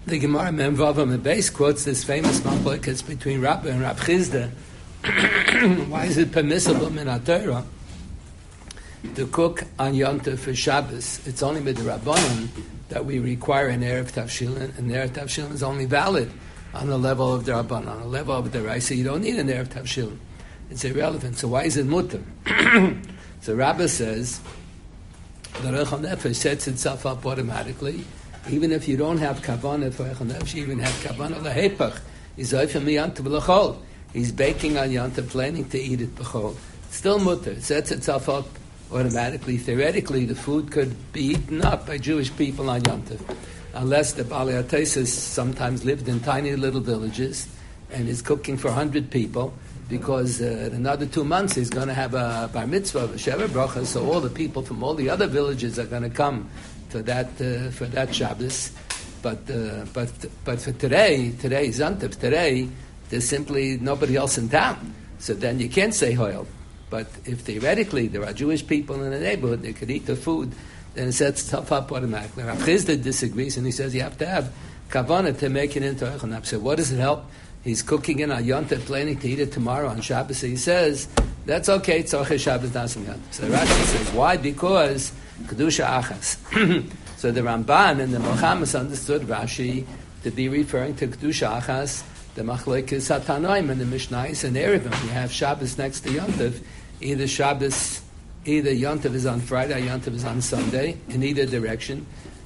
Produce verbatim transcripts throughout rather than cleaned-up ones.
The Gemara Memvavam and Beis quotes this famous machlokes between Rabbi and Rab Chizda. Why is it permissible in Torah to cook on Yom Tov for Shabbos? It's only with the Rabbanon that we require an Erev Tavshilin, and the Erev Tavshilin is only valid on the level of the Rabbanon, on the level of the Raisa. You don't need an Erev Tavshilin. It's irrelevant. So why is it mutter? So Rabbi says the Reichel Nefesh sets itself up automatically. Even if you don't have kavanah for Reichel Nefesh, you even have kavanah lehepach. He's oifem yantav l'chol. He's baking on yantav, planning to eat it b'chol. Still mutter. It sets itself up automatically. Theoretically, the food could be eaten up by Jewish people on yantav, unless the Baalei HaTosfos sometimes lived in tiny little villages and is cooking for a hundred people, because uh, in another two months he's going to have a bar mitzvah, a sheva bracha, so all the people from all the other villages are going to come for that uh, for that Shabbos. But uh, but but for today, today is Yantav. Today there's simply nobody else in town, so then you can't say hoil. But if theoretically there are Jewish people in the neighborhood, they could eat the food, then it sets itself up automatically. Rav Chizda disagrees, and he says you have to have kavanah to make it into Reichel Nefesh. So what does it help? He's cooking in a Yontav, planning to eat it tomorrow on Shabbos. So he says, that's okay, tzorchei Shabbos nasim Yontav. So Rashi says, why? Because Kedusha Achas. So the Ramban and the Milchamas understood Rashi to be referring to Kedusha Achas, the Machlokes HaTanoim and the Mishnayos and Erevim. You have Shabbos next to Yontav. Either Shabbos, either Yontav is on Friday, or Yontav is on Sunday, in either direction.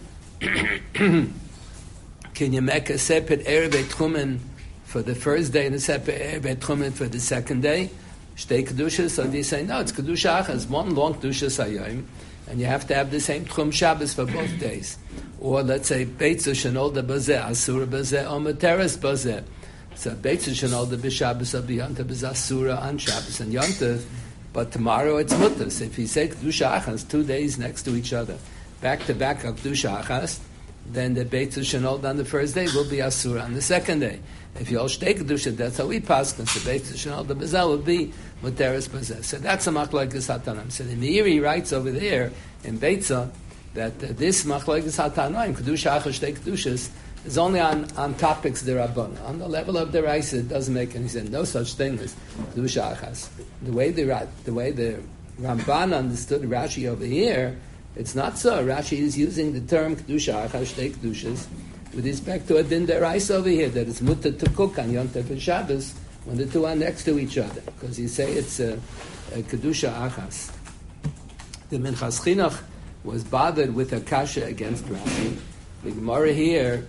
Can you make a separate Erev Tchumen for the first day and a separate Erev Tchumen for the second day? Shtei Kedushas, so they say, no, it's Kedusha Achas, one long Kedusha Hayom, and you have to have the same Tchum Shabbos for both days. Or let's say, Beitza Shenolda Bazeh, Asura Bazeh, or Materes Bazeh. So Beitza Shenolda B'Shabbos or B'Yontav is Asura on Shabbos and Yontav, but tomorrow it's Mutter. So if you say Kedusha Achas, two days next to each other, back to back of Kedusha Achas, then the Beitza Shenolda on the first day will be Asura on the second day. If you all shtei kedusha, that's how we pass. Because the Beitza Shenolda Bazeh will be Muteres Bazeh. So that's a machlokes HaTanoim. So the Meiri writes over there in Beitza that uh, this machlokes HaTanoim, Kedusha Achas Shtei Kedushas, is only on, on topics derabbanan. On the level of the Raisa, it doesn't make any sense. No such thing as Kedusha Achas. The way the the way the Ramban understood Rashi over here, it's not so. Rashi is using the term Kedusha Achas Shtei Kedushas with respect to a din deraisa over here, that it's mutter to cook on Yom Tov and Shabbos when the two are next to each other, because you say it's a, a Kedusha Achas. The Minchas Chinuch was bothered with a kasha against Rashi. The Gemara here,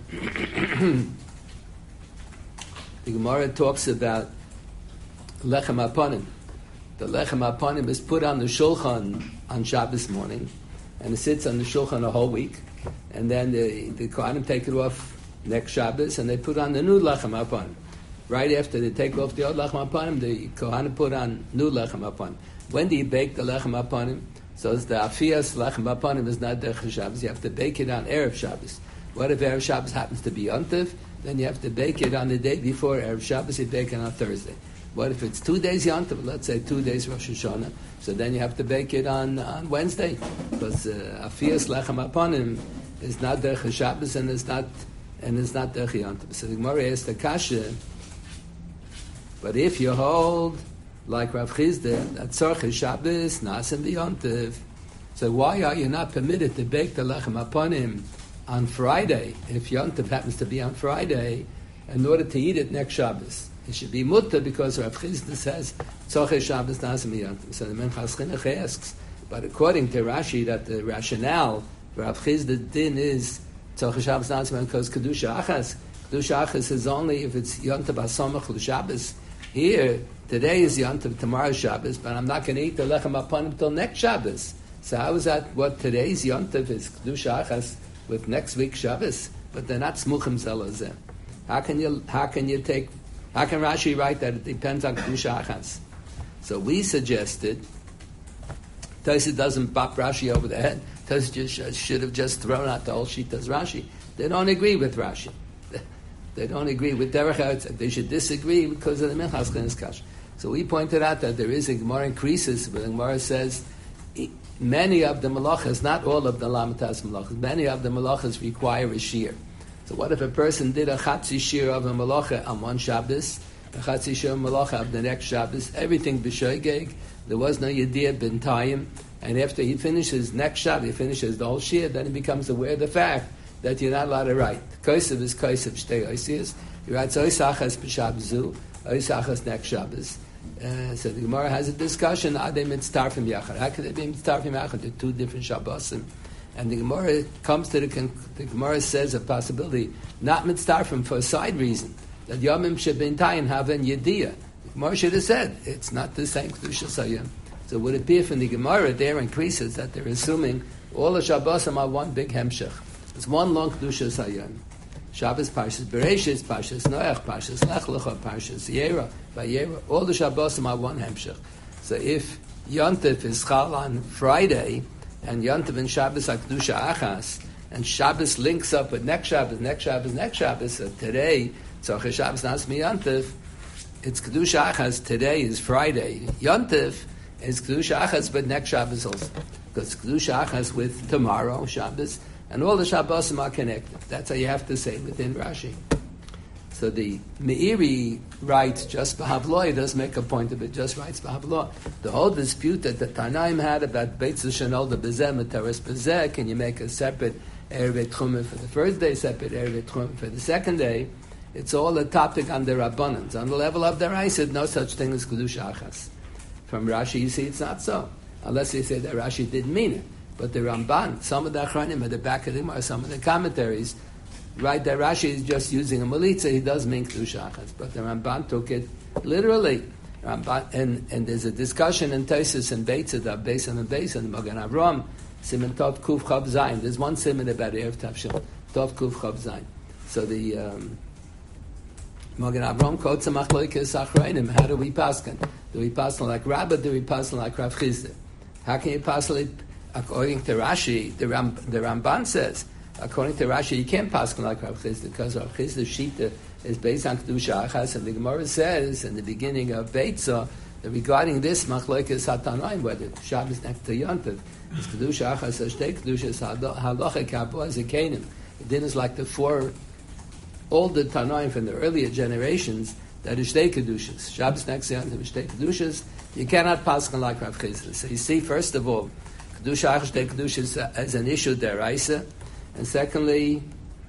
the Gemara talks about Lechem Aponim. The Lechem Aponim is put on the Shulchan on Shabbos morning, and it sits on the Shulchan a whole week. And then the, the Kohanim take it off next Shabbos, and they put on the new Lechem Aponim. Right after they take off the old Lechem Aponim, the Kohanim put on new Lechem Aponim. When do you bake the Lechem Aponim? So it's the Afias Lechem Aponim is not Derech Shabbos. You have to bake it on Erev Shabbos. What if Erev Shabbos happens to be Yontiv? Then you have to bake it on the day before Erev Shabbos. You bake it on Thursday. What if it's two days Yontiv? Let's say two days Rosh Hashanah. So then you have to bake it on, on Wednesday, because uh, Afias Lechem Aponim is not Derech Shabbos, and it's not and it's not Derech Yontiv. So the Gemara asks the kasha, but if you hold like Rav Chizda that Tzorchei Shabbos Nasim B'Yontiv, so why are you not permitted to bake the Lechem Aponim on Friday if Yontiv happens to be on Friday in order to eat it next Shabbos? It should be mutter because Rav Chizda says Tzorchei Shabbos Nasim B'Yontiv. So the Minchas Chinuch asks, but according to Rashi, that the rationale Rav Chizda din is Tzorchei Shabbos Nasim because Kedusha Achas. Kedusha Achas is only if it's Yontav Hasamach L'Shabbos. Here, today is Yontav, tomorrow Shabbos, but I'm not going to eat the Lechem Aponim until next Shabbos. So how is that what today's Yontav is Kedusha Achas with next week's Shabbos? But they're not Smuchim Zelazeh. How can you, how can you take, how can Rashi write that it depends on Kedusha Achas? So we suggested, Tosfos doesn't bop Rashi over the head. Tosfos just should have just thrown out the whole sheet as Rashi. They don't agree with Rashi. They don't agree with Derech Eretz. They should disagree because of the Minchas Chinuch Kash. So we pointed out that there is a Gemara increases, but the Gemara says many of the malachas, not all of the lamitas malachas, many of the malachas require a shear. So what if a person did a chatzi shir of a malacha on one Shabbos, a chatzi shir of malacha of the next Shabbos, everything b'shoigeg, there was no yediyah b'ntayim, and after he finishes next Shabbos, he finishes the whole shir, then he becomes aware of the fact that you're not allowed to write. Kosev is kosev shtei oisias. He writes oisachas b'shabzu, oisachas next Shabbos. Uh, so the Gemara has a discussion. Adei mitztarfim yachad. How could they be mitztarfim yachad? They're two different Shabbosim. And the Gemara comes to the the Gemara says a possibility not mitztarfim for a side reason that yomim shebintayin have an yediyah. The Gemara should have said it's not the same kedusha sayim. So would it be from the Gemara there increases that they're assuming all the Shabbosim are one big hemshech. It's one long kedusha sayim. Shabbos, Parshas Bereshis, Parshas Noach, Parshas Lech Lecha, Parshas Yera, Vayera, all the Shabbosim are one hemshech. So if Yontif is Chal on Friday, and Yontif and Shabbos are Kedusha Achas, and Shabbos links up with next Shabbos, next Shabbos, next Shabbos, so today, Tzorchei Shabbos Nasmi Yontif, it's Kedusha Achas, today is Friday. Yontif is Kedusha Achas, but next Shabbos also. Because Kedusha Achas with tomorrow, Shabbos, and all the Shabbosim are connected. That's how you have to say within Rashi. So the Meiri writes just B'Havlo, he doesn't make a point of it, just writes B'Havlo. The whole dispute that the Tanaim had about Beitz Shanol, the Bezeh, Metaris Bezeh, can you make a separate Erev Tchumim for the first day, separate Erev Tchumim for the second day? It's all a topic on the Rabbanans. On the level of the Raisa, no such thing as Kedusha Achas. From Rashi, you see it's not so. Unless you say that Rashi didn't mean it. But the Ramban, some of the Achronim at the back of the Gemara, some of the commentaries, right, that Rashi is just using a Melitza, he does mean Kedusha Achas. But the Ramban took it literally. Ramban, and, and there's a discussion in Taisus and Beitzah, the Beis and the Beis and Magen Avram, Siman Tov Kuf Chav Zayin. There's one Siman about Erev Tavshil, Tov Kuf Chav Zayin. So the um, Magen Avram quotes a Machloikes Achronim. How do we paskin? Do we paskin like Rabbah? Do we paskin like Rav Chisda? How can you paskin it? According to Rashi, the, Ram, the Ramban says, according to Rashi, you can't pass like Rav Chisda because Rav Chisda's Shita is based on Kedusha Achas, and the Gemara says in the beginning of Beitzah that regarding this Machlokes HaTanoim, whether Shabbos next to Yontif, is Kedusha Achas or Shtei Kedushas Halacha Kabo as a Canaan. It didn't like the four older Tanoim from the earlier generations that is Shtei Kedushas. Shabbos next to Yontif is Shtei Kedushas. You cannot pass like Rav Chisda. So you see, first of all, Kedusha Achas, Shtei Kedushas as an issue deraisa, and secondly,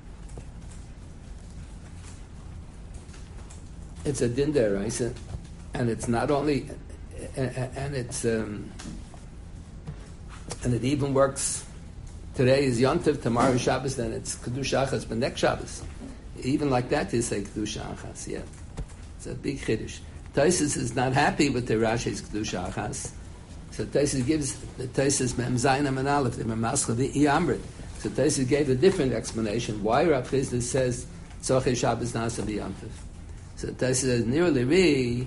it's a din deraisa, and it's not only, and it's um, and it even works. Today is Yontif, tomorrow is Shabbos, then it's Kedusha Achas, but next Shabbos, even like that, you say Kedusha Achas. Yeah, it's a big chiddush. Taisus is not happy with the Rashi's Kedusha Achas. So Taisus gives the Taisus Mem Zayin and Aleph, the Memaschal the Iyamrit. So Taisus gave a different explanation why Rav Chisda says Tzorchei Shabbos Nasa B'Yontif. So Taisus says nearly re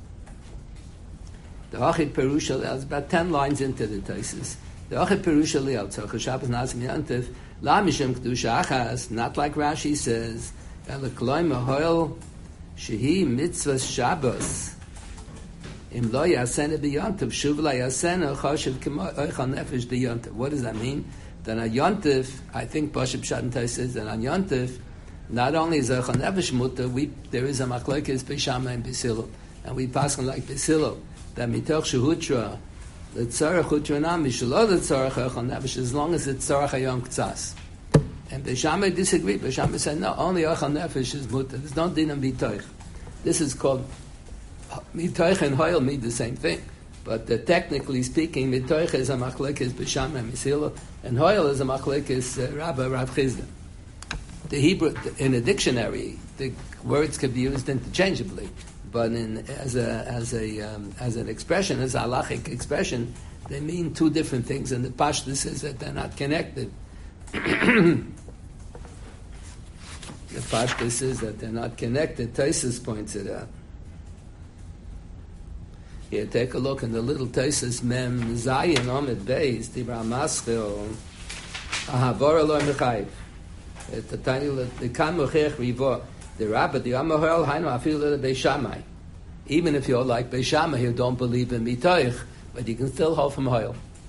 the Achid Perusha. That's about ten lines into the Taisus. The Achid Perusha Liel Tzorchei Shabbos Nasa B'Yontif La Mishum Kedusha Achas, not like Rashi says Elakloy Mahoil Shehi Mitzvah Shabbos. Im lo yasena b'yontiv, shuv la yasena choshev k'mo oichal nefesh b'yontiv. What does that mean? That on Yontiv, I think Pashup Shadantai says that on Yontiv, not only is oichal nefesh mutter, we there is a machlokes b'shama and b'silo, and we pass on like b'silo that mitoch shehutra the tzarach hutra nam mishlo the tzarach oichal nefesh as long as it's tzarach hayom k'tzas. And b'shama disagree. B'shama said no, only oichal nefesh is mutter. There's no din on b'toich. This is called Mitoich and Hoyle mean the same thing, but uh, technically speaking, Mitoich is a machlekes b'sham and misilo, and Hoyle is a machlekes uh, Rabba Rav Chisda. The Hebrew in a dictionary, the words could be used interchangeably, but in as a as a um, as an expression, as a halachic expression, they mean two different things, and the Pashtus says that they're not connected. The Pashtus says that they're not connected. Taisus points it out. Here, take a look in the little Taisus Mem Zayin Omid Beis Dibra Maschil Ahavor Eloi Mechayiv. The tiny the Kan Mochech Rivo the Rabbi the Amahel Hainu Afil Beis Shammai. Even if you're like Beis Shammai, you don't believe in Mitoich, but you can still hold from Hoyle.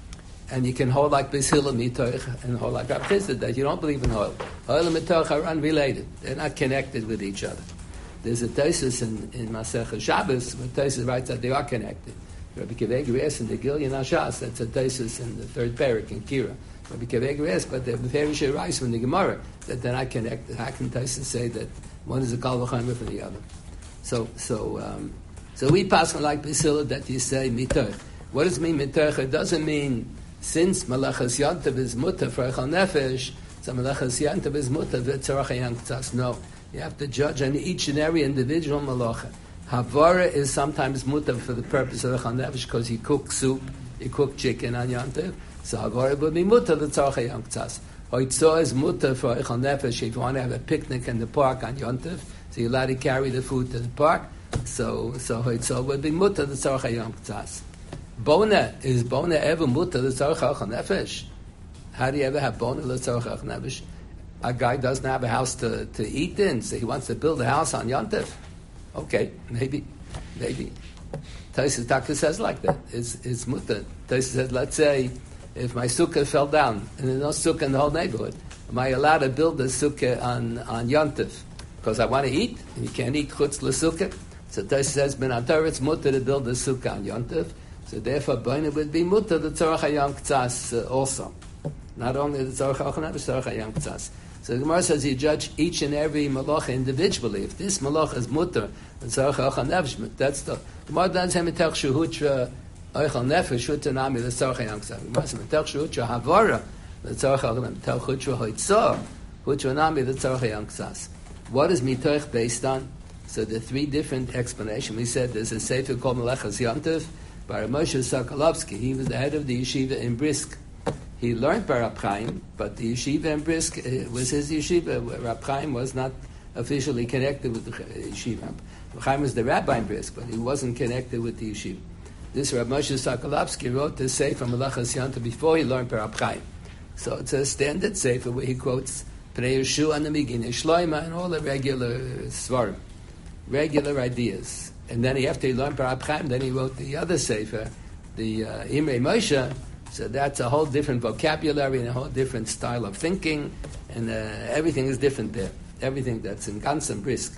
and you can hold like Beis Hillel mitoich and hold like Rab Chisda, that you don't believe in Hoyle. Hoyle and mitoich are unrelated. They're not connected with each other. There's a Tosfos in, in Masechah Shabbos where Tosfos writes that they are connected. Rabbi Akiva Eiger asks in the Gilyon HaShas, that's a Tosfos in the third parak in Kira. Rabbi Akiva Eiger asks, but the very sure writes from the Gemara that they're not connected. How can Tosfos say that one is a Kal V'chomer from the other? So, so, um, so we pass on like Beis Hillel that you say mitoich. What does it mean mitoich? It doesn't mean since Malachas Yantav is mutter for Echal Nefesh, so Malachas Yantav is mutter v'tzarach hayam k'tzas. No, you have to judge on each and every individual malacha. Havara is sometimes mutter for the purpose of Echal Nefesh because he cooked soup, he cooked chicken on Yantav, so Havara would be mutter v'tzarach hayam k'tzas. Hoitzah is mutter for Echal Nefesh if you want to have a picnic in the park on Yantav, so you're allowed to carry the food to the park, so so Hoitzah would be mutter v'tzarach hayam k'tzas. Bona, is Bona ever mutter l'tzarech Echal Nefesh? How do you ever have Bona l'tzarech Echal Nefesh? A guy doesn't have a house to, to eat in, so he wants to build a house on Yontif. Okay, maybe, maybe. Tosfos Taka says like that. It's, it's mutter. Tosfos says, let's say, if my sukkah fell down, and there's no sukkah in the whole neighborhood, am I allowed to build a sukkah on, on Yontif? Because I want to eat, and you can't eat chutz l'sukkah. So Tosfos says, ben atar, it's mutter to build a sukkah on Yontif. So therefore, Boina would be mutter the tzarech hayam k'tzas also. Not only the tzarech Echal Nefesh, tzarech hayam k'tzas. So the Gemara says you judge each and every malacha individually. If this malacha is mutter the tzarech Echal Nefesh, that's the Gemara doesn't say mitach shehutra Echal Nefesh hutra nami the tzarech hayam k'tzas. Gemara says mitach shehutra havara the tzarech Echal Nefesh, mitach hutra hoitzah hutra nami the tzarech hayam k'tzas. What is mitoich based on? So the three different explanations. We said there's a sefer called Melechas Yantiv by Moshe Sokolovsky. He was the head of the yeshiva in Brisk. He learned by Rab Chaim, but the yeshiva in Brisk was his yeshiva. Rab Chaim was not officially connected with the yeshiva. Rab Chaim was the rabbi in Brisk, but he wasn't connected with the yeshiva. This Rab Moshe Sokolovsky wrote the sefer Melechas Yantiv before he learned by Rab Chaim. So it's a standard sefer where he quotes Pnei Yeshua and the Megillah Shloima and all the regular svarim, regular ideas. And then he, after he learned Rab Chaim, then he wrote the other sefer, the uh, Imrei Moshe. So that's a whole different vocabulary and a whole different style of thinking, and uh, everything is different there. Everything that's in Gans and Brisk.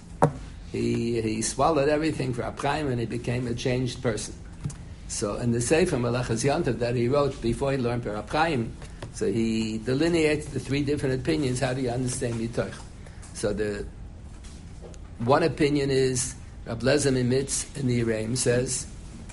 He he swallowed everything for Rab Chaim, and he became a changed person. So in the sefer Melechas Yantiv that he wrote before he learned Rab Chaim, so he delineates the three different opinions. How do you understand mitoich? So the one opinion is Rab Lezer Mimitz in the Yereim says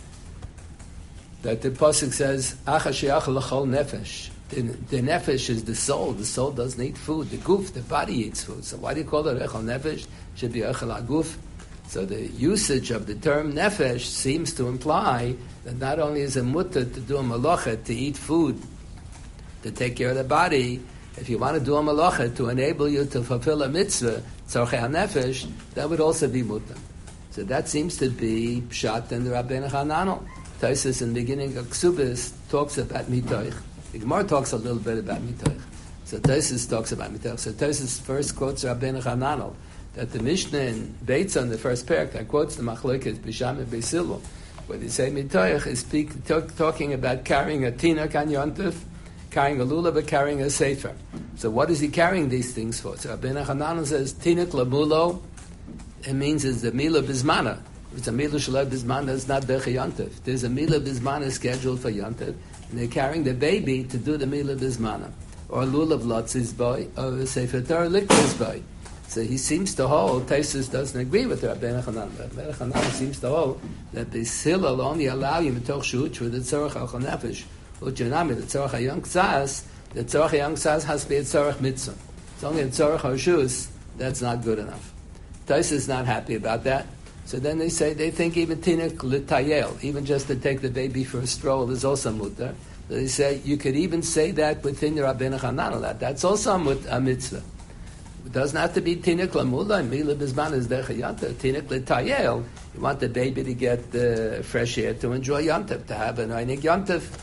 that the pasuk says Acha she'achal l'chol nefesh. The, the nefesh is the soul. The soul doesn't eat food. The guf, the body eats food. So why do you call it echal nefesh? Should be echal aguf. So the usage of the term nefesh seems to imply that not only is a mutter to do a malacha, to eat food, to take care of the body, if you want to do a malacha to enable you to fulfill a mitzvah, tzorchei nefesh, that would also be mutter. So that seems to be pshat in the Rabbeinu Hananel. Tosfos in the beginning of Ksubis talks about mitoich. The Gemara talks a little bit about mitoich. So Tosfos talks about mitoich. So Tosfos first quotes Rabbeinu Hananel that the Mishnah in Beitza in the first parak that quotes the Machlokes Bisham and Beis Hillel, where they say mitoich is speak, talk, talking about carrying a tinok on yontif, carrying a lulav, but carrying a sefer. So what is he carrying these things for? So Rabbeinu Hananel says tinok lamulo. It means it's the Mila Bismana. If it's a Mila Shalab Bismana, it's not Becha Yontif. There's a Mila Bismana scheduled for Yontif, and they're carrying the baby to do the Mila Bismana. Or Lulav Lotz's boy, or Sefer Torah Lik's boy. So he seems to hold, Tosfos doesn't agree with Rabbeinu Hananel. Rabbeinu Hananel seems to hold that the Sila will only allow you Metoch Shuch with the Tzorach Echal Nefesh, Uchanami, the Tzorach HaYom K'tzas, the Tzorach HaYom K'tzas has to be a Tzorach Mitzvah. It's only a Tzorach HaShus, that's not good enough. Tosfos is not happy about that. So then they say they think even tinuk l'tayel, even just to take the baby for a stroll, is also mutter. So they say you could even say that within the Rabbeinu Hananel. That that's also a mitzvah. It doesn't have to be tinuk l'mula. Mila bisman is decha yontif. Tinuk l'tayel. You want the baby to get the fresh air to enjoy yontif, to have an einig yontif.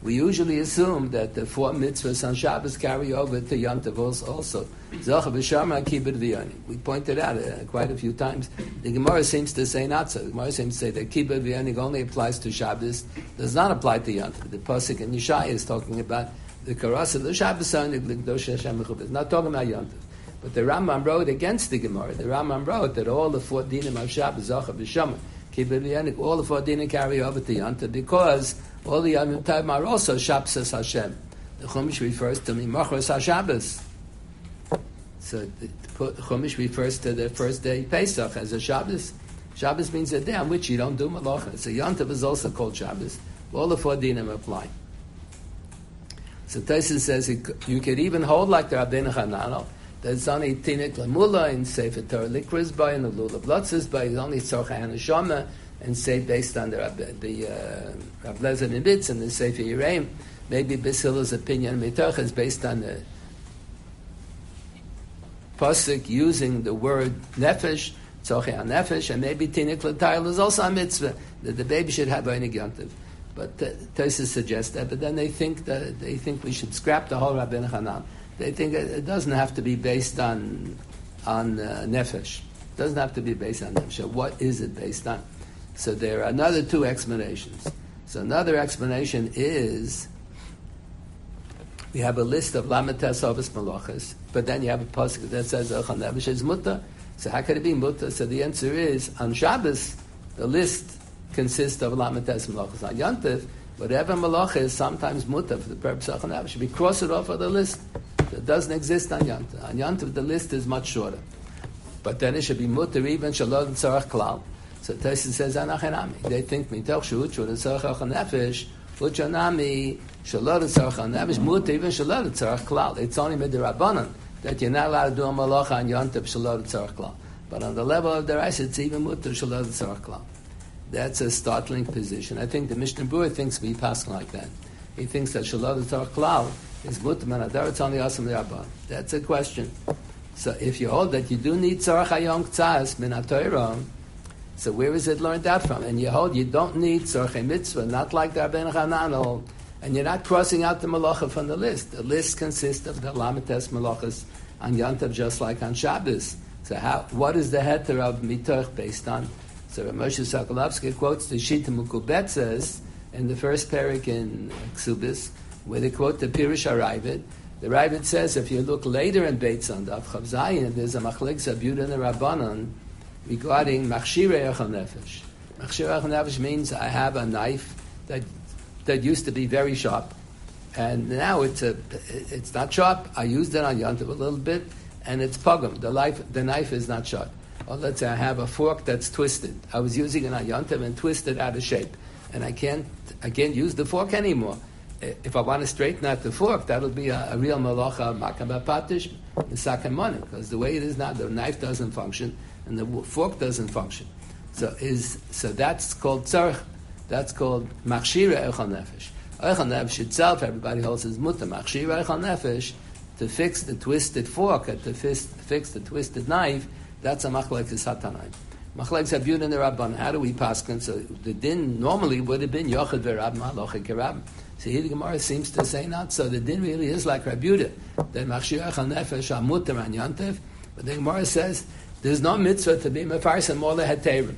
we usually assume that the four mitzvahs on Shabbos carry over to Yom Tov also. Zocha v'shama kibbud v'yoni. We pointed out uh, quite a few times. The Gemara seems to say not so. The Gemara seems to say that kibbud v'yoni only applies to Shabbos, does not apply to Yom Tov. The pasuk in Yeshaya is talking about the karas of the Shabbos only, it's not talking about Yom Tov. But the Rambam wrote against the Gemara. The Rambam wrote that all the four dinim of Shabbos, Zocha v'shama, kibbud v'yoni, all the four dinim carry over to Yom Tov because all the Yom Tov are also Shabbos Hashem. The Chumash refers to Mimachros HaShabbos. So the Chumash refers to the first day Pesach as a Shabbos. Shabbos means a day on which you don't do Malacha. So Yom Tov is also called Shabbos. All the four dinim apply. So Tosfos says you could even hold like the Rabbeinu Hananel. There's only Tinik Lamula in Sefer Torah Likras by and the Lulav Lotzes by. There's only Tzorcha Hanashama and say based on the the uh, Rav Lezer Nibitz and the Sefer Yereim. Maybe Basila's opinion Mitoch is based on the pasuk using the word nefesh, tzorchei nefesh, and maybe tinik l'tayil is also a mitzvah that the baby should have einig yontiv. But uh, Tosfos suggests that, but then they think that they think we should scrap the whole Rabbeinu Hanan. They think it doesn't have to be based on on uh, nefesh. It doesn't have to be based on nefesh. What is it based on? So there are another two explanations. So another explanation is we have a list of Lamates Ovis Malachas, but then you have a pasuk that says Ochel Nefesh is Mutter. So how could it be Mutter? So the answer is on Shabbos the list consists of Lamates Malachas. On Yom Tov, whatever Malacha is sometimes Mutter for the purpose of Ochel Nefesh. We cross it off of the list. So it doesn't exist on Yom Tov. On Yom Tov the list is much shorter, but then it should be Mutter even Shalom Tzarech Klal. So Tosfos says Anachanami. They think mitoch shehutzur tzarech ochel nefesh, uchanami shalot tzarech nefesh, muter even shalot tzarech klal. It's only midrabanan that you're not allowed to do a malacha on Yom Tov shalot tzarech klal. But on the level of the Reis, it's even muter shalot tzarech klal. That's a startling position. I think the Mishnah Berurah thinks we pass like that. He thinks that shalot tzarech klal is muter manadar. It's only asam rabban. That's a question. So if you hold that you do need tzarech hayom k'tzas min haTorah, so where is it learned that from? And you hold you don't need tzorchei mitzvah, not like the Rabbeinu Hananel, and you're not crossing out the malacha from the list. The list consists of the lamates malachas on Yom Tov just like on Shabbos. So how? What is the heter of mitoch based on? So Rav Moshe Sokolovsky quotes the Shita Mukubetzes in the first parak in Ksubis, where they quote the Pirush HaRavid. The Ravid says if you look later in Beit Sandav Chav Zayin, there's a machlek zabud and a rabbanon regarding machshirei ochel nefesh. Machshirei ochel nefesh means I have a knife that that used to be very sharp, and now it's a it's not sharp. I used it on Yom Tov a little bit, and it's pogum. The knife the knife is not sharp. Or let's say I have a fork that's twisted. I was using it on Yom Tov and twisted out of shape, and I can't I can't use the fork anymore. If I want to straighten out the fork, that'll be a, a real malacha makam patish misakem money, because the way it is now, the knife doesn't function and the fork doesn't function. So is so that's called tzarech. That's called machshirei ochel nefesh. Ochel nefesh itself, everybody holds is mutter. Machshirei ochel nefesh, to fix the twisted fork, and to fix, fix the twisted knife, that's a machlek hatanai. Machlek zabud in the rabban. How do we paskin? So the din normally would have been yochid v'rab ma'alochik kerab. So here the Gemara seems to say not so. The din really is like Rabbi Yehuda, that machshirei ochel nefesh are mutter on Yom Tov. But the Gemara says there's no mitzvah to be mefarsim all the heterim.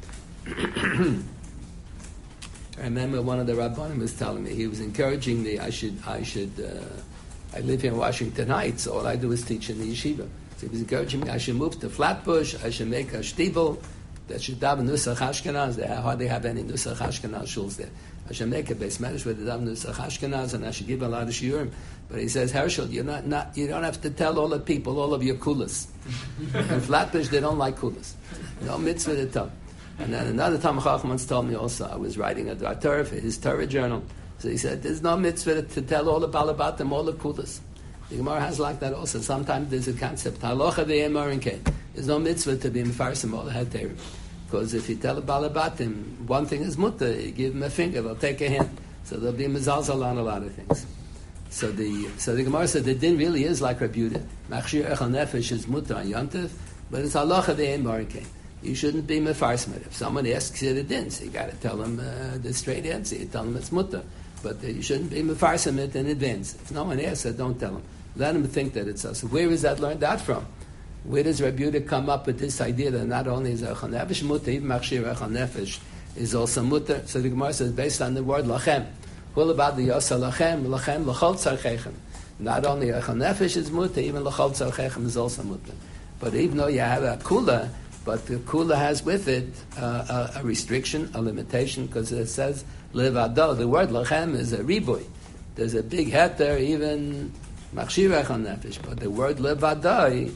I remember one of the rabbanim was telling me, he was encouraging me, I should, I should, uh, I live here in Washington Heights, so all I do is teach in the yeshiva. So he was encouraging me, I should move to Flatbush, I should make a shtibel that should daven Nusach Ashkenaz. They hardly have any Nusach Ashkenaz shuls there. I should make a base medrash with the daven Nusach Ashkenaz, and I should give a lot of shiurim. But he says, Herschel, you're not, not, you don't have to tell all the people all of your kulas. In Flatbush, they don't like kulas. No mitzvah to tell. And then another Talmid Chacham once told me also, I was writing a Torah for his Torah journal. So he said, there's no mitzvah to tell all the balabatim, all the kulas. The Gemara has like that also. Sometimes there's a concept, halacha ve'emarin kein. There's no mitzvah to be mefarsim all the heterim. Because if you tell a balabatim, one thing is mutter, you give them a finger, they'll take a hand. So they'll be mezalzal on a lot of things. So the so the Gemara said the din really is like Rabbi Yehuda. Machshir echel nefesh is mutter on Yom Tov, but it's halacha ve'emarin kein. You shouldn't be mefarsim. If someone asks you the din, so you got to tell them uh, the straight answer. You tell them it's mutter. but you shouldn't be mefarsim it in advance. If no one asks, don't tell them. Let them think that it's us. Where is that learned out from? Where does Rabbi Yehuda come up with this idea that not only is Eichel Nefesh mutter, even Machshir Eichel Nefesh is also mutter? So the Gemara says, based on the word lachem, what about the Yosa lachem, lachem, lachol tzarchechem? Not only Eichel Nefesh is mutter, even lachol tzarchechem is also mutter. But even though you have a kula, but the kula has with it uh, a, a restriction, a limitation, because it says levado. The word lachem is a riboy. There's a big heter, even Machshir Eichel Nefesh, but the word levado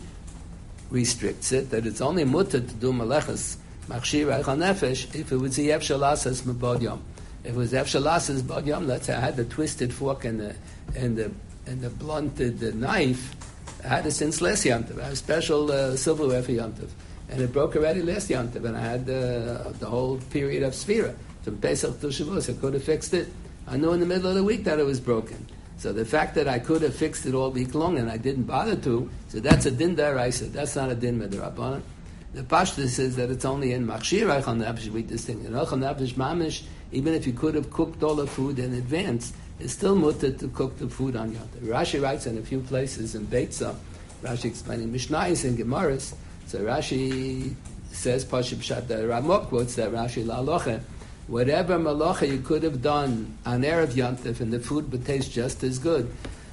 restricts it, that it's only mutter to do malechas Machshir Eichel Nefesh if it was the Efshalasas Mebod Yom. If it was Efshalasas Bod Yom, let's say I had the twisted fork and the and the and the blunted the knife, I had it since last Yom Tov. I had a special uh, silverware for Yom Tov, and it broke already last Yom Tov, and I had uh, the whole period of Sfira from Pesach to Shavuos. I could have fixed it. I knew in the middle of the week that it was broken. So the fact that I could have fixed it all week long and I didn't bother to, so that's a din daraisa. That's not a din midrabanan. The Pashta says that it's only in Machshir Eichel Nefesh we distinguish. In Eichel Nefesh Mamish, even if you could have cooked all the food in advance, it's still mutter to cook the food on Yom Tov. Rashi writes in a few places in Beitza, Rashi explaining Mishnayos and Gemaras. So Rashi says, Pashib Pshat, the Ramok quotes that Rashi La'aloche, whatever malacha you could have done on Erev Yom Tov and the food would taste just as good.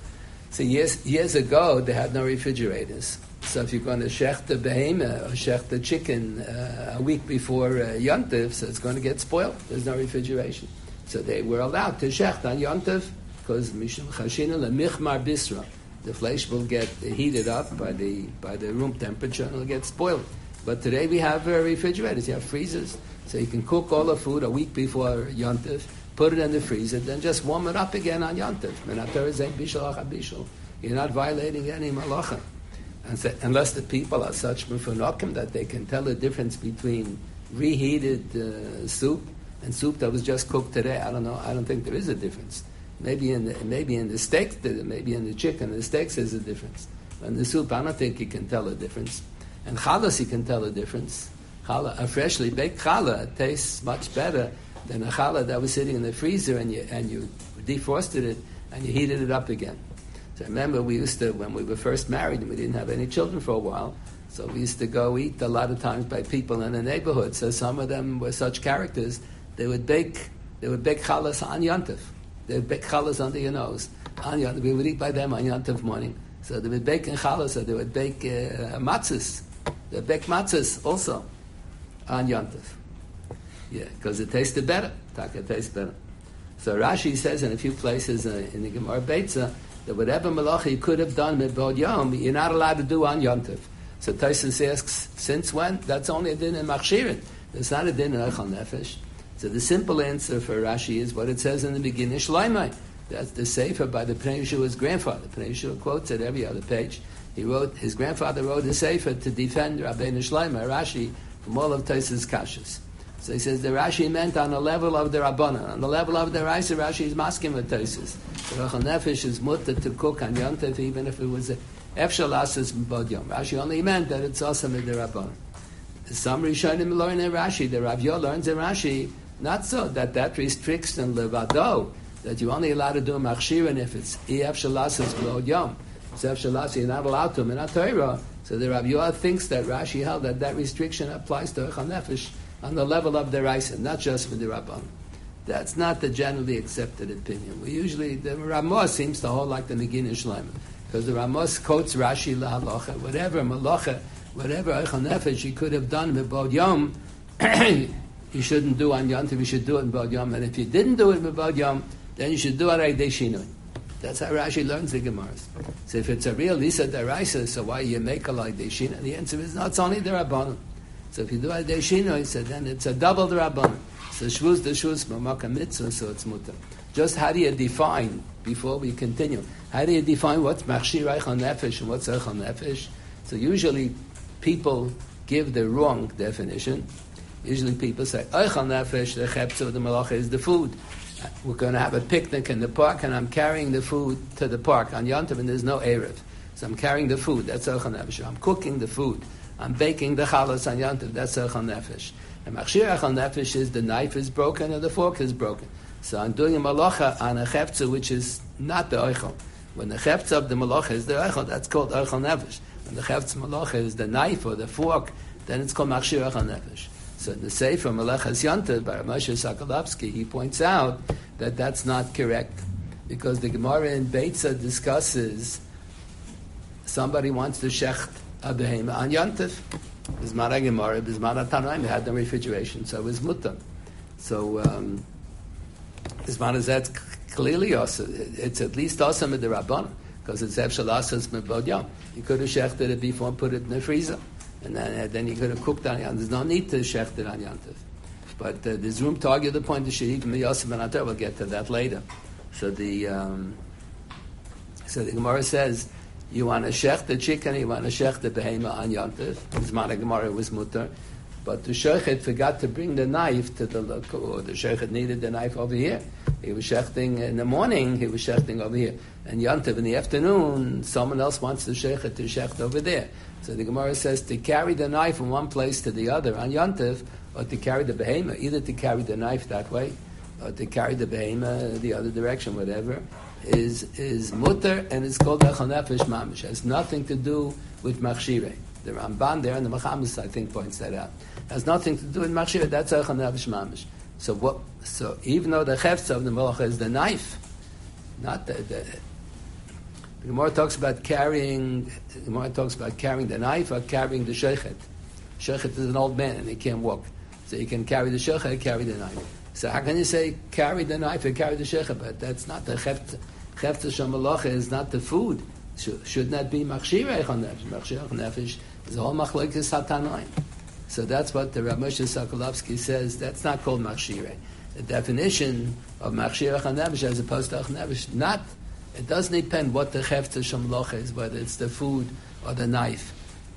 So years, years ago, they had no refrigerators. So if you're going to shech the behemah or shech the chicken uh, a week before uh, Yom Tov, so it's going to get spoiled. There's no refrigeration. So they were allowed to shech on Yom Tov because Mishum Chashina leMichmar Bisra. The flesh will get heated up by the by the room temperature and it'll get spoiled. But today we have uh, refrigerators. You have freezers. So you can cook all the food a week before Yom Tov, put it in the freezer, then just warm it up again on Yom Tov. You're not violating any malacha. And so, unless the people are such mefunokim that they can tell the difference between reheated uh, soup and soup that was just cooked today. I don't know. I don't think there is a difference. Maybe in the, maybe in the steak, maybe in the chicken, the steaks there's a difference. In the soup, I don't think you can tell the difference. And chalas, you can tell the difference. Challah, a freshly baked challah tastes much better than a challah that was sitting in the freezer and you and you defrosted it and you heated it up again. So I remember we used to, when we were first married and we didn't have any children for a while, so we used to go eat a lot of times by people in the neighborhood. So some of them were such characters, they would bake they would bake challahs on Yom Tov. They would bake challahs under your nose. On Yom Tov. We would eat by them on Yom Tov morning. So they would bake in challahs, so they would bake uh, matzahs. They would bake matzahs also on Yom Tov. Yeah, because it tasted better. Taka tastes better. So Rashi says in a few places uh, in the Gemara Beitza that whatever malacha you could have done with Bod Yom, you're not allowed to do on Yom Tov. So Taisus asks, since when? That's only a din in Machshirin. It's not a din in Eichel Nefesh. So the simple answer for Rashi is what it says in the beginning, Shloimeh. That's the sefer by the Pnei Yeshua's grandfather. Pnei Yeshua quotes it every other page. He wrote, his grandfather wrote a sefer to defend Rabbeinu Shloimeh, Rashi, from all of Taisus Kashas. So he says the Rashi meant on the level of the Rabbanan. On the level of the Raisa, Rashi is masking with Taisus. The Eichel Nefesh is mutter to cook on Yom Tov, even if it was a Efshalasas Bod Yom. Rashi only meant that it's also with the Rabbanan. Some Rishonim learn in Rashi, the Rav Yo learns in Rashi, not so, that that restricts in Levado, that you're only allowed to do Machshirin if it's Efshalasas Bod Yom. So Efshalasas, you're not allowed to, in a Torah. So the Rav Yo thinks that Rashi held that that restriction applies to Eichel Nefesh on the level of the Raisa, not just for the Rabban. That's not the generally accepted opinion. We usually, the Ramos seems to hold like the Negin Shloimeh, because the Ramos quotes Rashi lahalacha, whatever malacha, whatever Eichel Nefesh you could have done with Bod Yom, you shouldn't do on Yom Tov, you should do it in Bod Yom, and if you didn't do it with Bod Yom, then you should do it Aydei Shinui. That's how Rashi learns the Gemaras. So if it's a real Lisa Deraisa, so why you make a Aydei Shinui? The answer is, no, it's only the Rabbanon. So if you do Aydei Shinui, so then it's a double the Rabbanon. So shvuz the shvuz mamaka mitzvah, so it's mutter. Just how do you define, before we continue, how do you define what's machshir eichel nefesh and what's eichel nefesh? So usually people give the wrong definition. Usually people say, eichel nefesh, the cheptza of the malacha is the food. We're going to have a picnic in the park and I'm carrying the food to the park on Yom Tov and there's no Erev. So I'm carrying the food, that's eichel nefesh. I'm cooking the food. I'm baking the chalas on Yom Tov, that's eichel nefesh. And machshir eichel nefesh is the knife is broken or the fork is broken. So I'm doing a malacha on a chefza which is not the oichel. When the chefza of the malacha is the oichel, that's called oichel nefesh. When the chefza malacha is the knife or the fork, then it's called machshir oichel nefesh. So in the Sefer Melechas Yontif by Moshe Sokolovsky, he points out that that's not correct because the Gemara in Beitza discusses somebody wants to shecht a behema on Yontif. Bisman HaGemara, Bisman HaTanoim, they had no refrigeration, so it was mutter. So um, Bisman HaZetz clearly also, it's at least awesome with the Rabban, because it's Efshal Asas Mebod Yom. You could have shechted it before and put it in the freezer. And then, uh, then you could have cooked on Yontif. There's no need to shecht it on Yontif. But uh, there's room to argue the point of Shehik and Yosef and Atar. We'll get to that later. So the um, so the Gemara says, you want to shecht the chicken, you want to shecht the behema on Yontif. Zman Gemara was mutter. But the shochet forgot to bring the knife to the local, or the shochet needed the knife over here. He was shechting in the morning, he was shechting over here. And Yontif in the afternoon, someone else wants the shochet to shecht over there. So the Gemara says to carry the knife from one place to the other on Yontif, or to carry the behema, either to carry the knife that way, or to carry the behema the other direction, whatever, is is mutter, and it's called echel nefesh mamish. It has nothing to do with machshireh. The Ramban there, and the Mechamis, I think, points that out. It has nothing to do with machshireh. That's echel nefesh mamish. So what? So even though the chefza of the malacha is the knife, not the, the The Gemara talks about carrying. The Gemara talks about carrying the knife or carrying the shochet. Shochet is an old man and he can't walk, so you can carry the shochet, carry the knife. So how can you say carry the knife or carry the shochet? But that's not the chefza. Chefza shamalacha is not the food. Should not be machshirei nefesh. Machshirei nefesh is all machlokes hatanoim. So that's what the Rav Moshe Sokolovsky says. That's not called machshirei. The definition of machshirei nefesh as opposed to nefesh, not. It doesn't depend what the chefza shamlocha is, whether it's the food or the knife.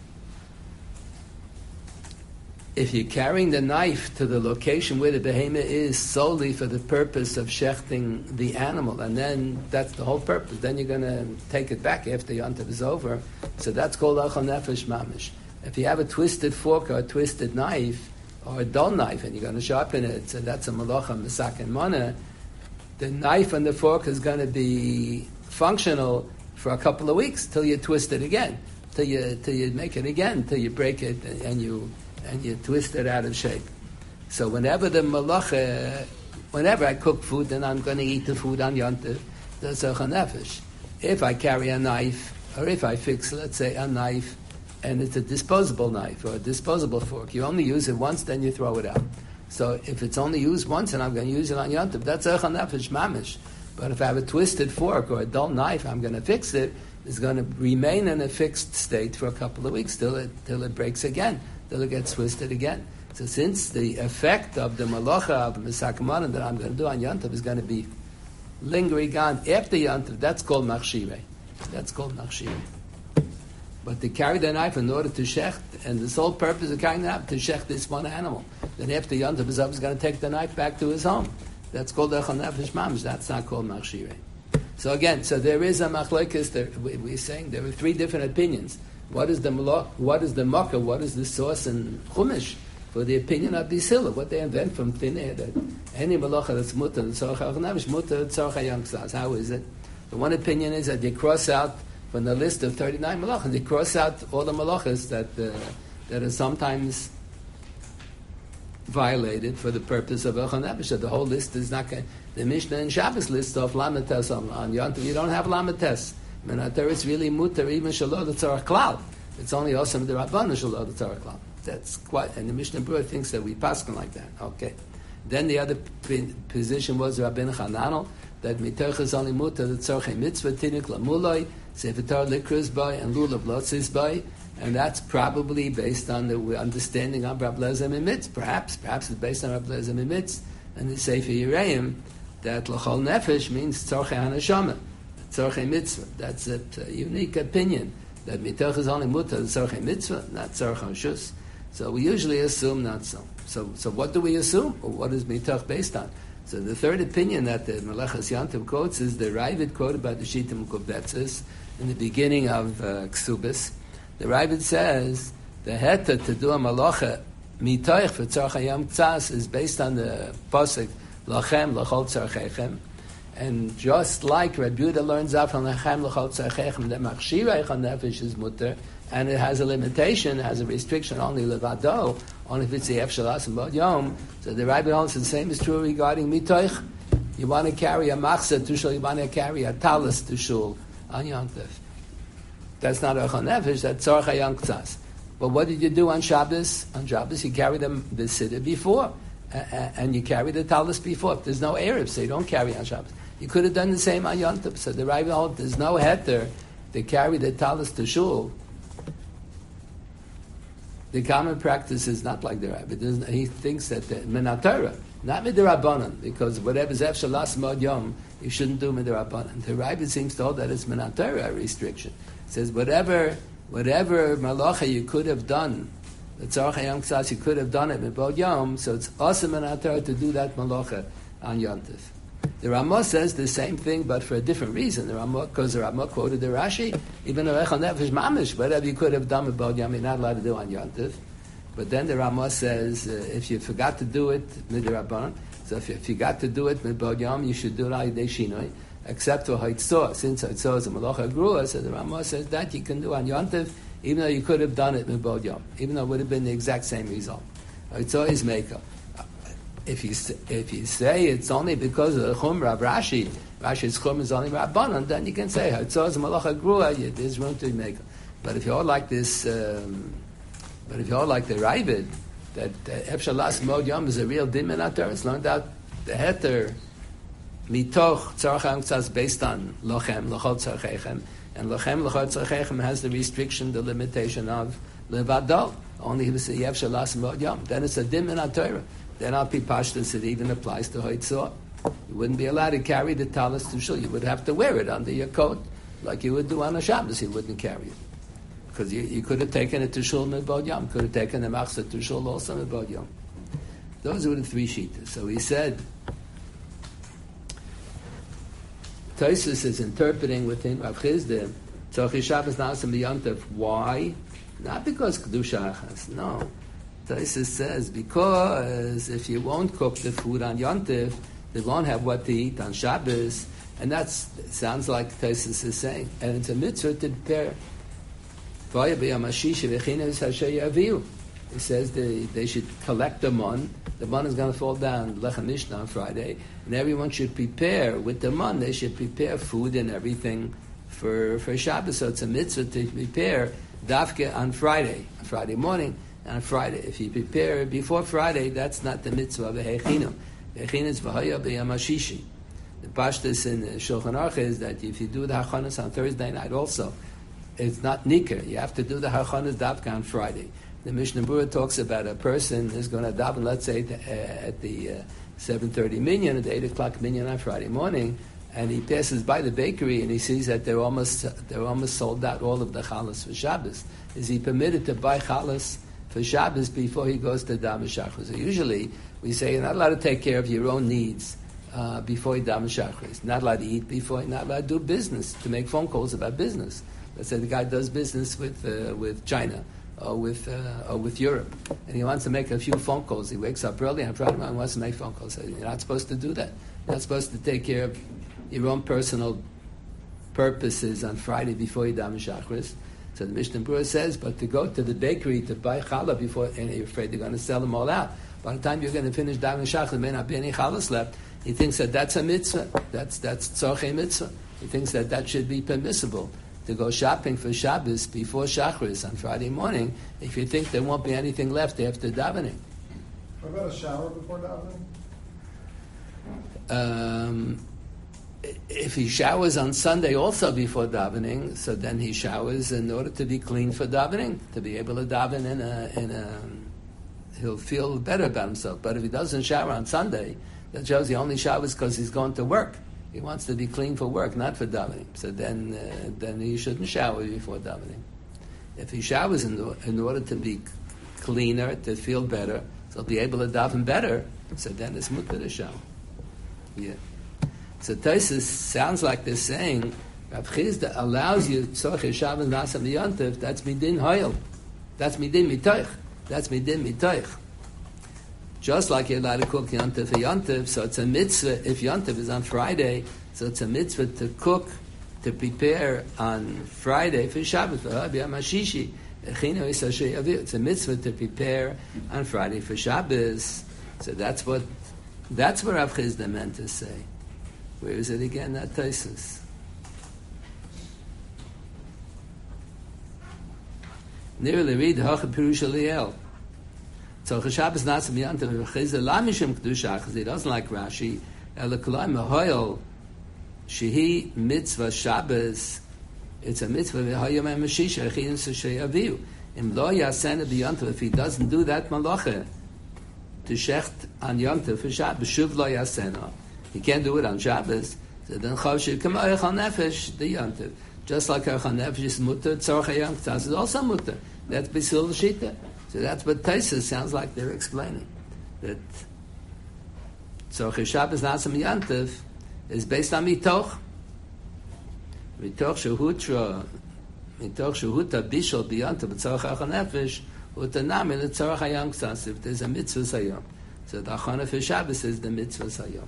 If you're carrying the knife to the location where the behema is solely for the purpose of shechting the animal, and then that's the whole purpose, then you're going to take it back after Yontif is over. So that's called echel nefesh mamish. If you have a twisted fork or a twisted knife or a dull knife and you're going to sharpen it, so that's a malacha mesak and mana. The knife and the fork is going to be functional for a couple of weeks till you twist it again, till you till you make it again, till you break it and you and you twist it out of shape. So whenever the malacha, whenever I cook food, then I'm going to eat the food on Yontif. That's a nefesh. If I carry a knife, or if I fix, let's say, a knife, and it's a disposable knife or a disposable fork, you only use it once, then you throw it out. So if it's only used once and I'm going to use it on Yontif, that's echel nefesh mamish. But if I have a twisted fork or a dull knife, I'm going to fix it. It's going to remain in a fixed state for a couple of weeks till it till it breaks again, till it gets twisted again. So since the effect of the malacha of mesak manan that I'm going to do on Yontif is going to be lingering on after Yontif, that's called machshireh. That's called machshireh. But to carry the knife in order to shecht, and the sole purpose of carrying the knife to shecht this one animal. Then after Yontif is up, he's going to take the knife back to his home. That's called echel nefesh mamish. That's not called machshireh. So again, so there is a machlokes. There, we're saying there are three different opinions. What is the malach? What is the makkah? What is the source in Chumash for the opinion of the Silla? What they invent from thin air that any malacha that's mutter and tzorach echel nefesh mutter tzorach hayam. How is it? The one opinion is that you cross out from the list of thirty-nine malachas, you cross out all the malachas that uh, that are sometimes violated for the purpose of echel nefesh. The whole list is not going. The Mishnah and Shabbos list of lametes on, on Yontif, you don't have lametes. I mean, there is really mutter even shalom the tzarach klal. It's only awesome the Rabbanu shalom the tzarach klal. That's quite. And the Mishnah Berurah thinks that we paskin like that. Okay. Then the other p- position was Rabbeinu Chananel that mitoch is only mutter the tzarchei mitzvah tinik lamuloi sefer Torah likros by and lulav lotzis by. And that's probably based on the understanding of Rabbi Eliezer Mimitz. Perhaps, perhaps it's based on Rabbi Eliezer Mimitz and the Sefer Yereim that l'chol nefesh means tzorchei hanashama, tzorchei mitzvah. That's a, a unique opinion that mitoch is only mutter tzorchei mitzvah, not tzorchei shus. So we usually assume not so. So, so what do we assume? Or what is mitoch based on? So the third opinion that the Melechas Yontif quotes is the Ravid quoted by the Shita Mekubetzes in the beginning of uh, Ksubis. The Ravid says the heta to do a malacha mitoich for tzarach hayam tzas is based on the pasuk lachem l'chol tzarchechem. And just like Rabbi Yehuda learns out from lachem l'chol tzarchechem, that machshirei nefesh is mutter, and it has a limitation, it has a restriction only levado, only if it's the efshalas and bod yom. So the Rabbi holds the same is true regarding mitoich. You want to carry a machzah to shul, you want to carry a talis to shul on Yom Tov. That's not a nefesh, that's tzarech hayam ktsas. But what did you do on Shabbos? On Shabbos you carry them the siddur before, and you carry the talis before. If there's no Erev, so you don't carry on Shabbos. You could have done the same on Yom Tov. So the Rabbi holds there's no heter to carry the talis to shul. The common practice is not like the Rabbi. He thinks that the Menatara, not Midrabanan, because whatever's Efshar Las Mod Yom, you shouldn't do Midrabanan. The Rabbi seems to hold that it's Menatara restriction. It says whatever whatever malacha you could have done, the Tzarech Hayam Ksas, you could have done it Mibod Yom, so it's awesome Menatara to do that malacha on Yom Tov. The Ramah says the same thing, but for a different reason. The Ramah, because the Ramah quoted the Rashi, even a Rechon Nefesh Mamish, whatever you could have done with Bod Yom, you're not allowed to do on Yom Tov. But then the Ramah says, uh, if you forgot to do it with the Rabbanon, so if you, if you got to do it with Bod Yom, you should do it al Yidei Shinoi, except for Haitzor. Since Haitzor is a Malacha Grua, so the Ramah says that you can do on Yom Tov, even though you could have done it with Bod Yom, even though it would have been the exact same result. Haitzor is Meikah. If you if you say it's only because of the Chumrah of Rashi, Rashi's Chumrah is only Rabbanon, then you can say Haitzor is a Malacha Grua. There's room to make. But if you're like this, um, but if you're like the Ravid, that Efshar Las Mod Yom is a real din menater, it's learned out the heter mitoch tzarech hayam ktsas based on lochem l'chol tzarechechem, and lochem l'chol tzarechechem has the restriction, the limitation of levadol. Only if it's Efshar Las Mod Yom, then it's a din menater. Then al pi pashtus it even applies to Haitzor. You wouldn't be allowed to carry the talis to shul. You would have to wear it under your coat, like you would do on a Shabbos. You wouldn't carry it because you, you could have taken it to shul midbod yom. Could have taken the machzah to shul also midbod yom. Those were the three shittas. So he said, Tosfos is interpreting within Rav Chisda, Tzorchei Shabbos Na'aseh B'Yom Tov. Why? Not because kedusha achas. No. Tosfos says because if you won't cook the food on Yom Tov, they won't have what to eat on Shabbos, and that sounds like Tosfos is saying. And it's a mitzvah to prepare. He says they, they should collect the mun. The mun is going to fall down Lechem Mishnah on Friday, and everyone should prepare with the mun. They should prepare food and everything for for Shabbos. So it's a mitzvah to prepare dafke on Friday, on Friday morning. On Friday, if you prepare before Friday, that's not the mitzvah of a hechinam. The hechinam is v'haya b'yam hashishi. The pashtus in the Shulchan Aruch is that if you do the hachanas on Thursday night, also, it's not nikar. You have to do the hachanas davka on Friday. The Mishnah Berurah talks about a person who's going to daven, let's say, at the uh, seven thirty minyan, at the eight o'clock minyan on Friday morning, and he passes by the bakery and he sees that they're almost they're almost sold out all of the chalas for Shabbos. Is he permitted to buy chalas for Shabbos before he goes to Dam Shachris? So usually we say you're not allowed to take care of your own needs uh, before you Dam Shachris. Not allowed to eat before, you're not allowed to do business, to make phone calls about business. Let's say the guy does business with uh, with China or with uh, or with Europe, and he wants to make a few phone calls. He wakes up early on Friday morning and wants to make phone calls. So you're not supposed to do that. You're not supposed to take care of your own personal purposes on Friday before you Dam Shachris. So the Mishnah Berurah says, but to go to the bakery to buy challah before, and you're afraid they're going to sell them all out. By the time you're going to finish Dam Shachris, there may not be any challahs left. He thinks that that's a mitzvah. That's that's tzorchei mitzvah. He thinks that that should be permissible to go shopping for Shabbos before Shachris on Friday morning. If you think there won't be anything left after davening. What about a shower before davening? Um, if he showers on Sunday also before davening, so then he showers in order to be clean for davening, to be able to daven in a, in a, he'll feel better about himself. But if he doesn't shower on Sunday, that shows he only showers because he's going to work. He wants to be clean for work, not for davening. So then, uh, then he shouldn't shower before davening. If he showers in, in order to be cleaner, to feel better, so he'll be able to daven better, so then it's mutter to shower. Yeah. So Tosfos sounds like they're saying, Rav Chisda allows you tzorchei Shabbos Na'aseh B'Yom Tov. That's midin hoyel. That's midin mitoich. That's midin mitoich. Just like you're allowed to cook Yontif for Yontif, so it's a mitzvah. If Yontif is on Friday, so it's a mitzvah to cook, to prepare on Friday for Shabbos. It's a mitzvah to prepare on Friday for Shabbos. So that's what that's what Rav Chizda meant to say. Where is it again? That Taisus. Nearly read Hachad Pirush Eliel. So Shabbos not some Yantav Chizda Lamishim Kedusha because he doesn't like Rashi. Elakolai Mahoyel Shehi Mitzvah Shabbos. It's a mitzvah. V'hayom Mashisha Echin Sashayaviu. Im Lo Yasena B'Yantav. If he doesn't do that malacha to shecht on Yantav for Shabbos, Shuv Lo Yasena. He can't do it on Shabbos. So then Chav should come Eichal Nefesh the Yantav. Just like Eichal Nefesh is mutter, Tzorach Hayom K'tzas is also mutter. That's B'Sil Shita. So that's what Taisus sounds like they're explaining. That Tzorach Shabbos Nasam Yantav is based on Mitoch. Mitoch Shehutra, Mitoch Shehuta Bishol B'Yantav B'Tzorach Eichal Nefesh Utanam in the Tzorach Hayom K'tzas if there's a mitzvah Hayom. So the Achana for Shabbos is the mitzvah Hayom.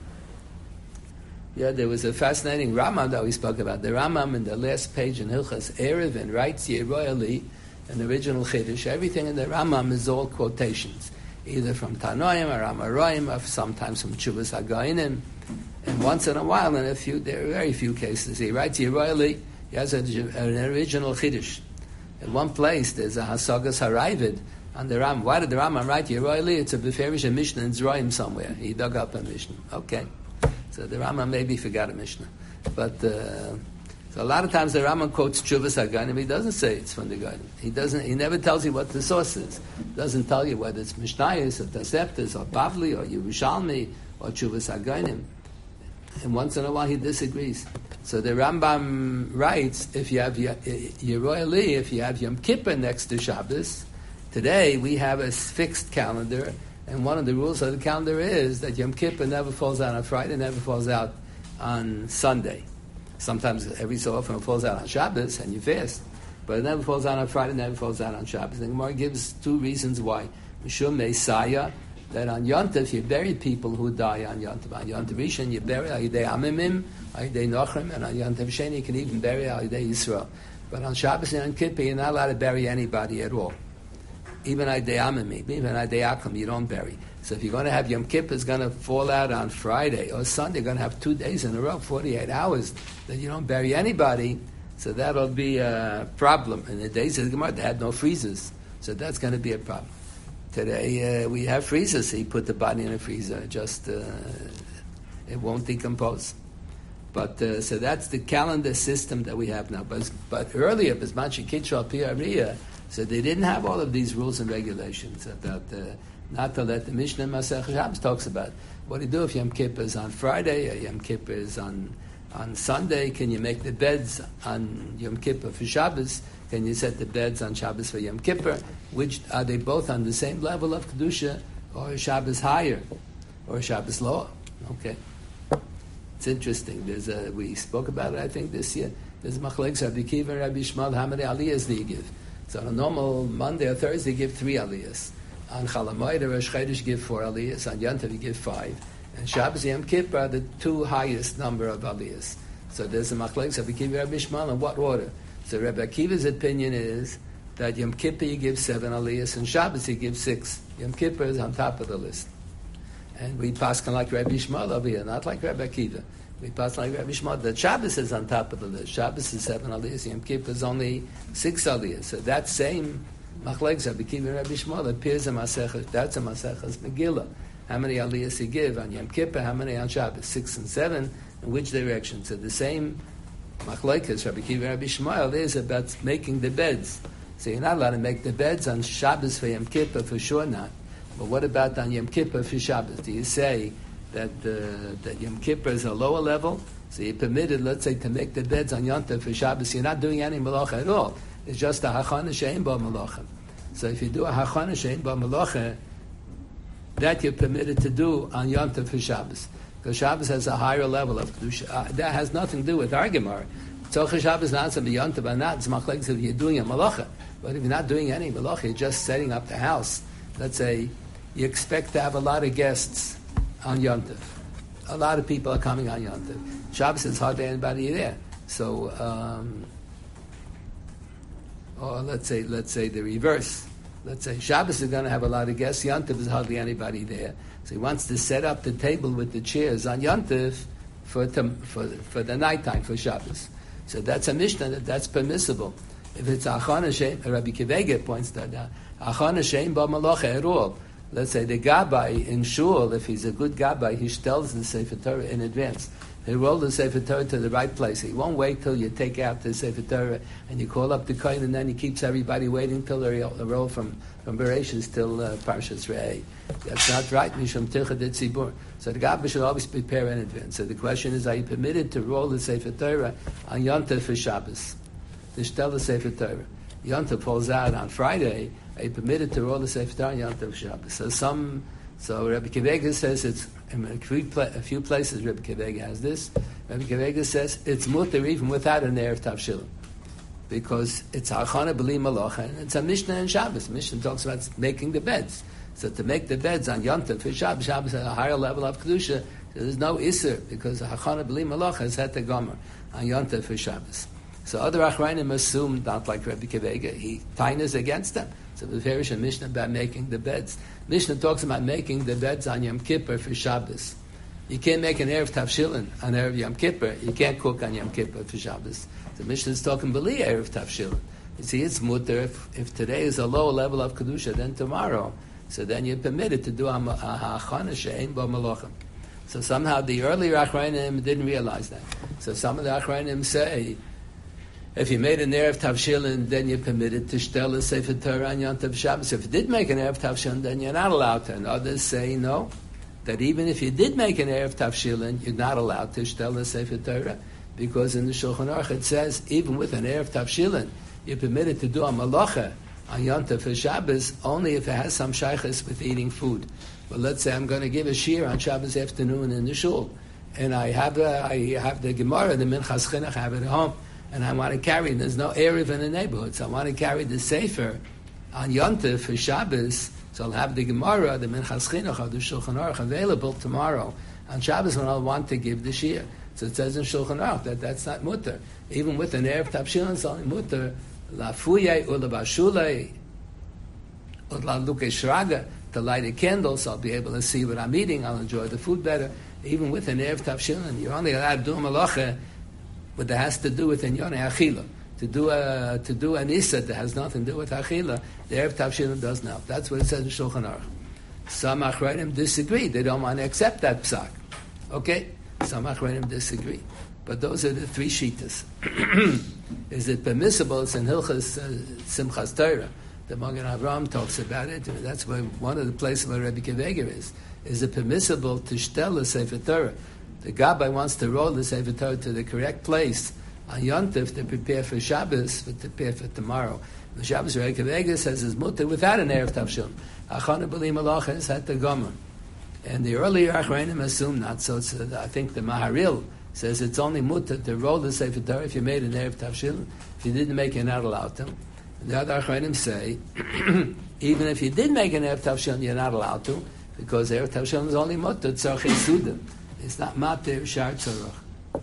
Yeah, there was a fascinating Rambam that we spoke about. The Rambam in the last page in Hilchas Erev and writes Yeroyali, an original Chiddush. Everything in the Rambam is all quotations, either from Tanoim or Amoraim, or sometimes from Tshuvas Hagainim. And once in a while, in a few, there are very few cases, he writes Yeroyali. He has a, an original Chiddush. In one place, there's a Hasagas Haravid on the Rambam. Why did the Rambam write Yeroyali? It's a Beferish Mishnah in Zroim somewhere. He dug up a Mishnah. Okay. So the Rambam maybe forgot a Mishnah. But uh, so a lot of times the Rambam quotes Tshuvas HaGainim. He doesn't say it's from the Gainim. He doesn't. He never tells you what the source is. Doesn't tell you whether it's Mishnayos or Toseftas or Bavli or Yerushalmi or Tshuvas HaGainim. And once in a while he disagrees. So the Rambam writes, if you have Yeroyali, if you have Yom Kippur next to Shabbos, today we have a fixed calendar. And one of the rules of the calendar is that Yom Kippur never falls out on Friday, never falls out on Sunday. Sometimes, every so often, it falls out on Shabbos, and you fast. But it never falls out on Friday, never falls out on Shabbos. And the Gemara gives two reasons why. Mishum Meisaya, that on Yontif, you bury people who die on Yontif. On Yontif Rishon, you bury Ayidei Amimim, Ayidei Nochrim, and on Yontif Sheni, you can even bury Ayidei Yisrael. But on Shabbos and on Kippur, you're not allowed to bury anybody at all. Even Ayidei Amimim, even Ayidei Akum, you don't bury. So if you're going to have Yom Kippur, it's going to fall out on Friday or Sunday. You're going to have two days in a row, forty-eight hours, that you don't bury anybody. So that'll be a problem. In the days of the Gemara, they had no freezers. So that's going to be a problem. Today, uh, we have freezers. So you put the body in a freezer. Just, uh, it won't decompose. But, uh, so that's the calendar system that we have now. But, but earlier, Bisman Shekitro Piyariya, so they didn't have all of these rules and regulations about uh, not to let the Mishnah Masech Shabbos talks about. What do you do if Yom Kippur is on Friday or Yom Kippur is on on Sunday? Can you make the beds on Yom Kippur for Shabbos? Can you set the beds on Shabbos for Yom Kippur? Which are they both on the same level of Kedusha, or Shabbos higher, or Shabbos lower? Okay, it's interesting. There's a, we spoke about it, I think, this year. There's a Machlekes Rabbi Kiva and Rabbi Shmuel. How many aliyahs do you give? So on a normal Monday or Thursday, you give three aliyahs. On Chalamoid or Rosh Chodesh, you give four aliyahs. On Yontav, you give five. And Shabbos and Yom Kippur are the two highest number of aliyahs. So there's a machlekes Rabbi Kiva and Rabbi Shmuel in what order? So Rabbi Kiva's opinion is that Yom Kippur you give seven aliyahs, and Shabbos you give six. Yom Kippur is on top of the list. And we pass like Rabbi Shmuel over here, not like Rabbi Kiva. We pass like Rabbi Shmuel. The Shabbos is on top of the list. Shabbos is seven aliyahs. Yom Kippur is only six aliyahs. So that same machlekes Rabbi Kiva and Rabbi Shmuel appears in Masechah. That's a Masechah's Megillah. How many aliyahs you give on Yom Kippur? How many on Shabbos? Six and seven. In which direction? So the same machlekes Rabbi Kiva and Rabbi Shmuel is about making the beds. So you're not allowed to make the beds on Shabbos for Yom Kippur, for sure not. But what about on Yom Kippur for Shabbos? Do you say that uh, that Yom Kippur is a lower level? So you're permitted, let's say, to make the beds on Yom Tov for Shabbos. You're not doing any malacha at all. It's just a hachana she'ein ba malacha. So if you do a hachana she'ein ba malacha, that you're permitted to do on Yom Tov for Shabbos. Because Shabbos has a higher level of kedusha. Uh, that has nothing to do with our Gemara. Tzolcha Shabbos not to be Yom Tov, but not. It's machlekes if you're doing a malacha. But if you're not doing any malacha, you're just setting up the house. Let's say you expect to have a lot of guests on Yontif. A lot of people are coming on Yontif. Shabbos is hardly anybody there. So, um, or let's say, let's say the reverse. Let's say Shabbos is going to have a lot of guests. Yontif is hardly anybody there. So he wants to set up the table with the chairs on Yontif for for for the nighttime for Shabbos. So that's a Mishnah that that's permissible. If it's Achon Hashem, Rabbi Kivege points that out. Achon Hashem ba malacha at all. Let's say the Gabbai in Shul, if he's a good Gabbai, he tells the Sefer Torah in advance. He roll the Sefer Torah to the right place. He won't wait till you take out the Sefer Torah and you call up the Kohen, and then he keeps everybody waiting till they roll from, from Bereshis till uh, Parshas Re'eh. That's not right. Mishum Tircha de Tzibur. So the Gabbai should always prepare in advance. So the question is, are you permitted to roll the Sefer Torah on Yontif for Shabbos? To tell the Sefer Torah. Yontif falls out on Friday. Are you permitted to roll the Sefer Torah on Yontif Shabbos? So some, so Rabbi Kivega says it's in a few, a few places. Rabbi Kivega has this. Rabbi Kivega says it's mutter even without an erev tavshilin, because it's hachana b'li malacha and it's a Mishnah in Shabbos. Mishnah talks about making the beds. So to make the beds on Yontif for Shabbos, Shabbos at a higher level of kedusha, there's no iser because hachana b'li malacha is het gomer on Yontif for Shabbos. So other Achrayim assume, not like Rabbi Kivega, he tainas against them. So the Farish and Mishnah about making the beds. Mishnah talks about making the beds on Yom Kippur for Shabbos. You can't make an Erev Tavshilin on Erev Yom Kippur. You can't cook on Yom Kippur for Shabbos. The Mishnah is talking B'li Erev Tavshilin. You see, it's mutter. If, if today is a lower level of Kedusha than tomorrow, so then you're permitted to do a ha'achana she'ein bo malachim. So somehow the earlier Achrayim didn't realize that. So some of the Achrayim say, if you made an Erev Tavshilin, then you're permitted to shtel a Sefer Torah on Yontif Shabbos. If you did make an Erev Tavshilin, then you're not allowed to. And others say no, that even if you did make an Erev Tavshilin, you're not allowed to shtel a Sefer Torah, because in the Shulchan Aruch it says, even with an Erev Tavshilin, you're permitted to do a malacha on Yontif Shabbos only if it has some shaychus with eating food. But let's say I'm going to give a shir on Shabbos afternoon in the shul, and I have, a, I have the Gemara, the Minchas Chinuch, I have it at home, and I want to carry, there's no Erev in the neighborhood, so I want to carry the Sefer on Yontif for Shabbos, so I'll have the Gemara, the Minchas Chinuch, or the Shulchan Aruch available tomorrow on Shabbos when I'll want to give the Shir. So it says in Shulchan Aruch that that's not mutter. Even with an Erev Tavshilin, it's only mutter, la fuye ula bashule, ula luke shraga, to light a candle, so I'll be able to see what I'm eating, I'll enjoy the food better. Even with an Erev Tavshilin, you're only allowed to do a malacha, but that has to do with Inyone Achila. To do a to do an Issa that has nothing to do with Achila, the Erev Tavshilin does not. That's what it says in Shulchan Aruch. Some Achrayim disagree. They don't want to accept that psak. Okay? Some Achrayim disagree. But those are the three shitas. Is it permissible? It's in Hilchas uh, Simchas Torah. The Magen Avraham talks about it. That's where one of the places where Rabbi Kivega is. Is it permissible to shtel a Sefer Torah? The Gabbai wants to roll the Sefer Torah to the correct place on Yontif to prepare for Shabbos, to prepare for tomorrow. The Shabbos Rabbi Kivega says is mutter without an Erev Tavshilin. Achana b'li malacha is het gomer. And the earlier Achrayim assume not so. So I think the Maharil says it's only mutter to roll the Sefer Torah if you made an Erev Tavshilin. If you didn't make it, you're not allowed to. And the other Achrayim say, even if you did make an Erev Tavshilin, you're not allowed to, because Erev Tavshilin is only mutter tzarchei suda. It's not mater shar tzarach.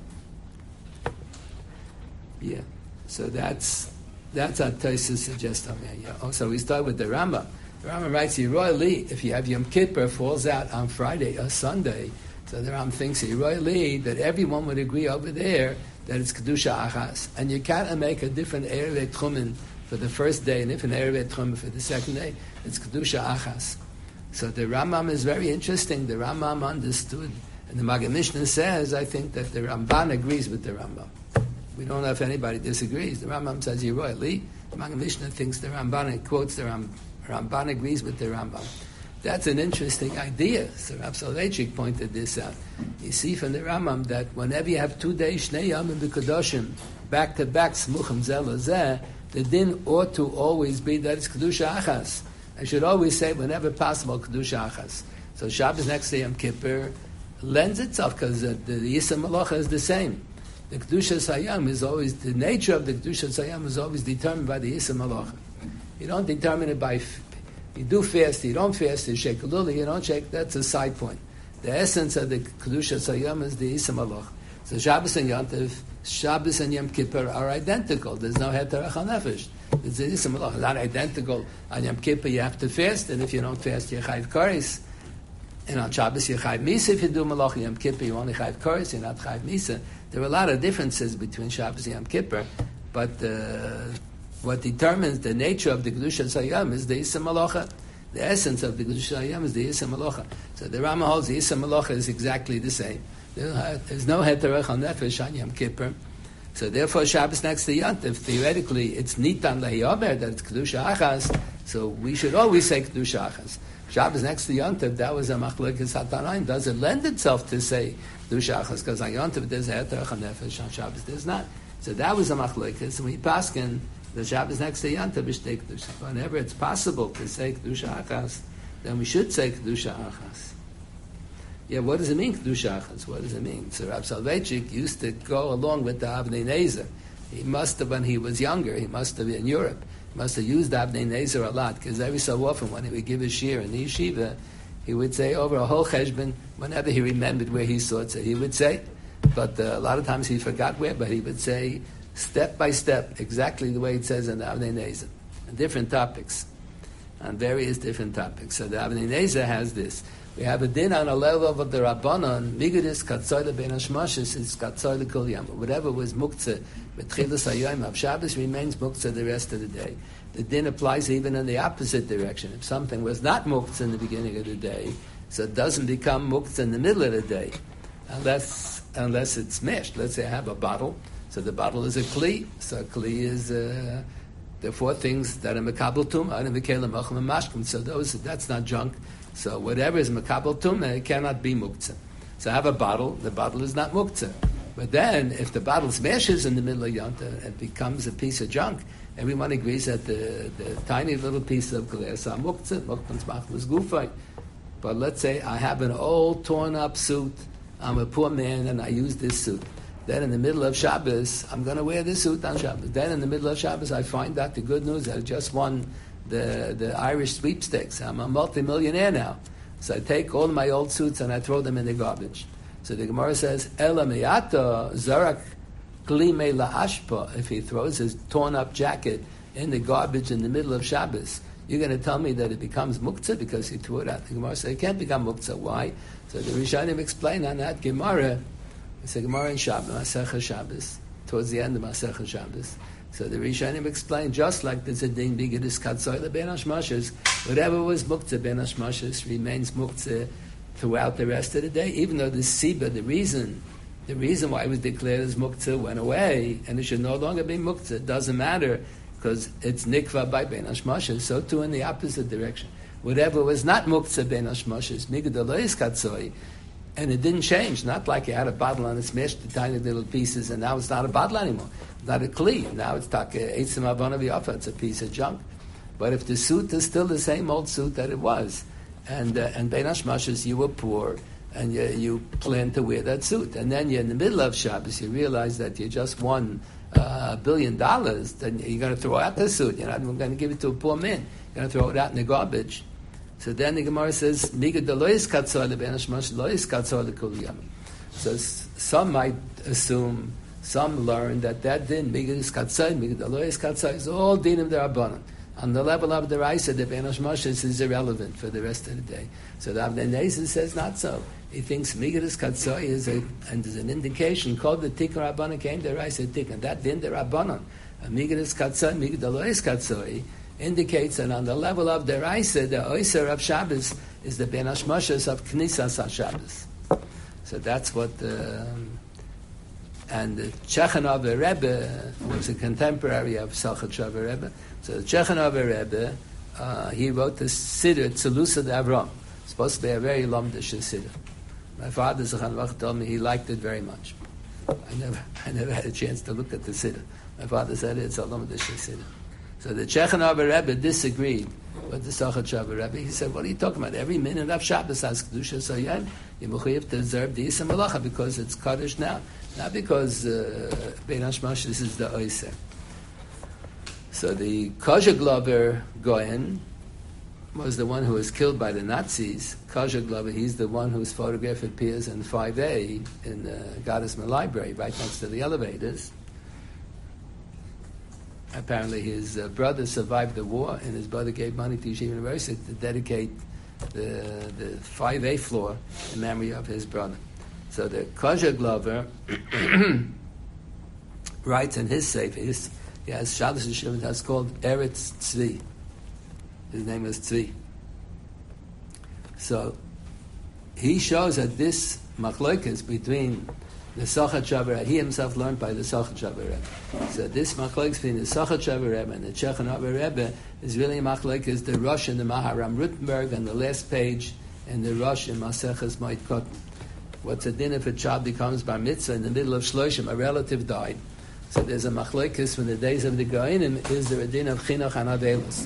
Yeah. So that's that's what Tosfos suggests on there. Yeah. Oh, so we start with the Rambam. The Rambam writes, Yeroy Li, if you have Yom Kippur falls out on Friday or Sunday, so the Rambam thinks Yeroy Li that everyone would agree over there that it's Kedusha Achas. And you can't make a different Erev Tchumen for the first day and different Erev Tchumen for the second day. It's Kedusha Achas. So the Rambam is very interesting. The Rambam understood. And the Maggid Mishnah says, I think that the Ramban agrees with the Rambam. We don't know if anybody disagrees. The Rambam says Yeroy Li. The Maggid Mishnah thinks the Ramban quotes the Ram, Ramban agrees with the Rambam. That's an interesting idea. So Rav Soloveitchik pointed this out. You see from the Rambam that whenever you have two days Shnei Yom and B'Kedoshim back to back Smuchim Zeh L'Zeh, the din ought to always be that it's Kedusha Achas. I should always say whenever possible Kedusha Achas. So Shabbos next day Yom Kippur lends itself because the, the Yisra Malacha is the same. The Kedusha Hayam is always, the nature of the Kedusha Hayam is always determined by the Yisra Malacha. You don't determine it by You do fast, you don't fast, you shake a little, you don't shake, that's a side point. The essence of the Kedushas Hayom is the Isa Malach. So Shabbos and Yom Tov, Shabbos and Yom Kippur are identical. There's no Heterach HaNefesh. It's the Isa Malach. It's not identical. On Yom Kippur you have to fast, and if you don't fast, you chayv kares. And on Shabbos you chayv Misa if you do Malach. Yom Kippur you only chayv kares, you're not chayv Misa. There are a lot of differences between Shabbos and Yom Kippur, but uh, what determines the nature of the Kedushas Hayom is the Isa Malacha. The essence of the Kedushas Hayom is the Isa Malacha. So the Rama holds the Isa Malacha is exactly the same. There's no Heterach HaNefesh on Yom Kippur. So therefore Shabbos next to Yom Tov, theoretically it's Nitan Lehiyomer, that it's Kedusha Achas, so we should always say Kedusha Achas. Shabbos next to Yom Tov, that was a Machlokes HaTanaim. Does it lend itself to say Kedusha Achas? Because on Yom Tov there's a Heterach HaNefesh, on Shabbos there's not. So that was a Machlokes, and we paskin the Shabbos next to Yom Tov is Kedusha. Whenever it's possible to say Kedusha Achas, then we should say Kedusha Achas. Yeah, what does it mean, Kedusha Achas? What does it mean? So Rav Soloveitchik used to go along with the Avnei Nezer. He must have, when he was younger, he must have in Europe, he must have used Avnei Nezer a lot, because every so often when he would give a shir in the yeshiva, he would say over a whole cheshbon, whenever he remembered where he saw it, so he would say, but uh, a lot of times he forgot where, but he would say step by step, exactly the way it says in the Avnei Nezer, on different topics, on various different topics. So the Avnei Nezer has this. We have a din on a level of the Rabbanon, Migdis Katzoyle Ben Hashmashis is Katzoyle Kol Yom. Whatever was Muktzeh, B'tchilas HaYom of Shabbos remains Muktzeh the rest of the day. The din applies even in the opposite direction. If something was not Muktzeh in the beginning of the day, so it doesn't become Muktzeh in the middle of the day, unless unless it's meshed. Let's say I have a bottle, so the bottle is a Kli, so a Kli is uh, the four things that are Mekabel Tumah, and Mekelim Achim and Mashkim, so those, that's not junk. So whatever is Mekabel Tumah, it cannot be Muktzeh. So I have a bottle, the bottle is not Muktzeh. But then, if the bottle smashes in the middle of Yom Tov, it becomes a piece of junk. Everyone agrees that the, the tiny little piece of glass are Muktzeh, Muktzeh's Machmas Gufay. But let's say I have an old torn up suit, I'm a poor man and I use this suit. Then in the middle of Shabbos, I'm going to wear this suit on Shabbos. Then in the middle of Shabbos, I find out the good news that I just won the the Irish sweepstakes. I'm a multimillionaire now. So I take all my old suits and I throw them in the garbage. So the Gemara says, Ela miyata zarak klime la'ashpa. If he throws his torn up jacket in the garbage in the middle of Shabbos, you're going to tell me that it becomes muktzah because he threw it out. The Gemara says, it can't become muktzah. Why? So the Rishonim explain on that Gemara. It's a Gemara in Shabbos, Masechah Shabbos, towards the end of Masechah Shabbos. So the Rishonim explain, just like there's a ding bigidus katzoyle ben hashmashos, whatever was muktzah ben hashmashos remains muktzah throughout the rest of the day, even though the siba, the reason, the reason why it was declared as muktzah went away, and it should no longer be muktzah. It doesn't matter because it's nikva by ben hashmashos. So too in the opposite direction, whatever was not muktzah ben hashmashos, migdalois katzoy, and it didn't change. Not like you had a bottle and it smashed to tiny little pieces, and now it's not a bottle anymore. Not a kli. Now it's taka eitzim avon v'yafa. It's a piece of junk. But if the suit is still the same old suit that it was, and uh, and ben hashmashos, you were poor and you, you planned to wear that suit, and then you're in the middle of Shabbos, you realize that you just won uh, a billion dollars, then you're going to throw out the suit. You're not even going to give it to a poor man. You're going to throw it out in the garbage. So then the Gemara says, "Miga de lois katzol ben hashmashos lois katzol kol yom." So some might assume. Some learn that that din, Migdis Katzai, Migdalois Katzai, is all din of the Rabbanan. On the level of the Raisa, the Ben Hashmashos is irrelevant for the rest of the day. So the Avnei Nezer says not so. He thinks Migdis Katzai is a, and there's an indication called the Tikkun Rabbanan came the Raisa Tikkun. That din the Rabbanan, Migdis Katzai, Migdalois Katzai, indicates that on the level of the Raisa, the Oyser of Shabbos is the Ben Hashmashos of Knisas HaShabbos. So that's what the... Um, And the Chechanov Rebbe was a contemporary of Salchatshov Rebbe. So the Chechanov Rebbe, uh, he wrote the Siddur Tzelusa d'Avram. It's supposed to be a very lomdish Siddur. My father Zechan Vach told me he liked it very much. I never, I never had a chance to look at the Siddur. My father said it's a lomdish Siddur. So the Chechanov Rebbe disagreed with the Salchatshov Rebbe. He said, "What are you talking about? Every minute of Shabbos has kedusha sayan. You mechuyev to observe the Isa Malacha because it's kaddish now." Not because uh, Ben Hashmashos is the Oyser. So the Kozha Glover Goyen was the one who was killed by the Nazis. Kozha Glover, he's the one whose photograph appears in five A in the Gottesman Library, right next to the elevators. Apparently his uh, brother survived the war, and his brother gave money to Yeshiva University to dedicate the, the five A floor in memory of his brother. So the Kozha Glover writes in his sefer, his, he has Shabbos Yeshiva that's called Eretz Tzvi. His name is Tzvi. So he shows that this machlokas between the Sochat Shabbat, he himself learned by the Sochat Shabbat Rebbe. So this machlokas between the Sochat Shabbat Rebbe and the Chechanova Rebbe is really machlokas the Rosh in the Maharam Rutenberg and the last page and the Rosh in Maseches Moed Katan. What's a din if a child becomes bar mitzvah in the middle of Shloshim, a relative died. So there's a machlokas from the days of the Goinim, is there a din of Chinuch and Avelos?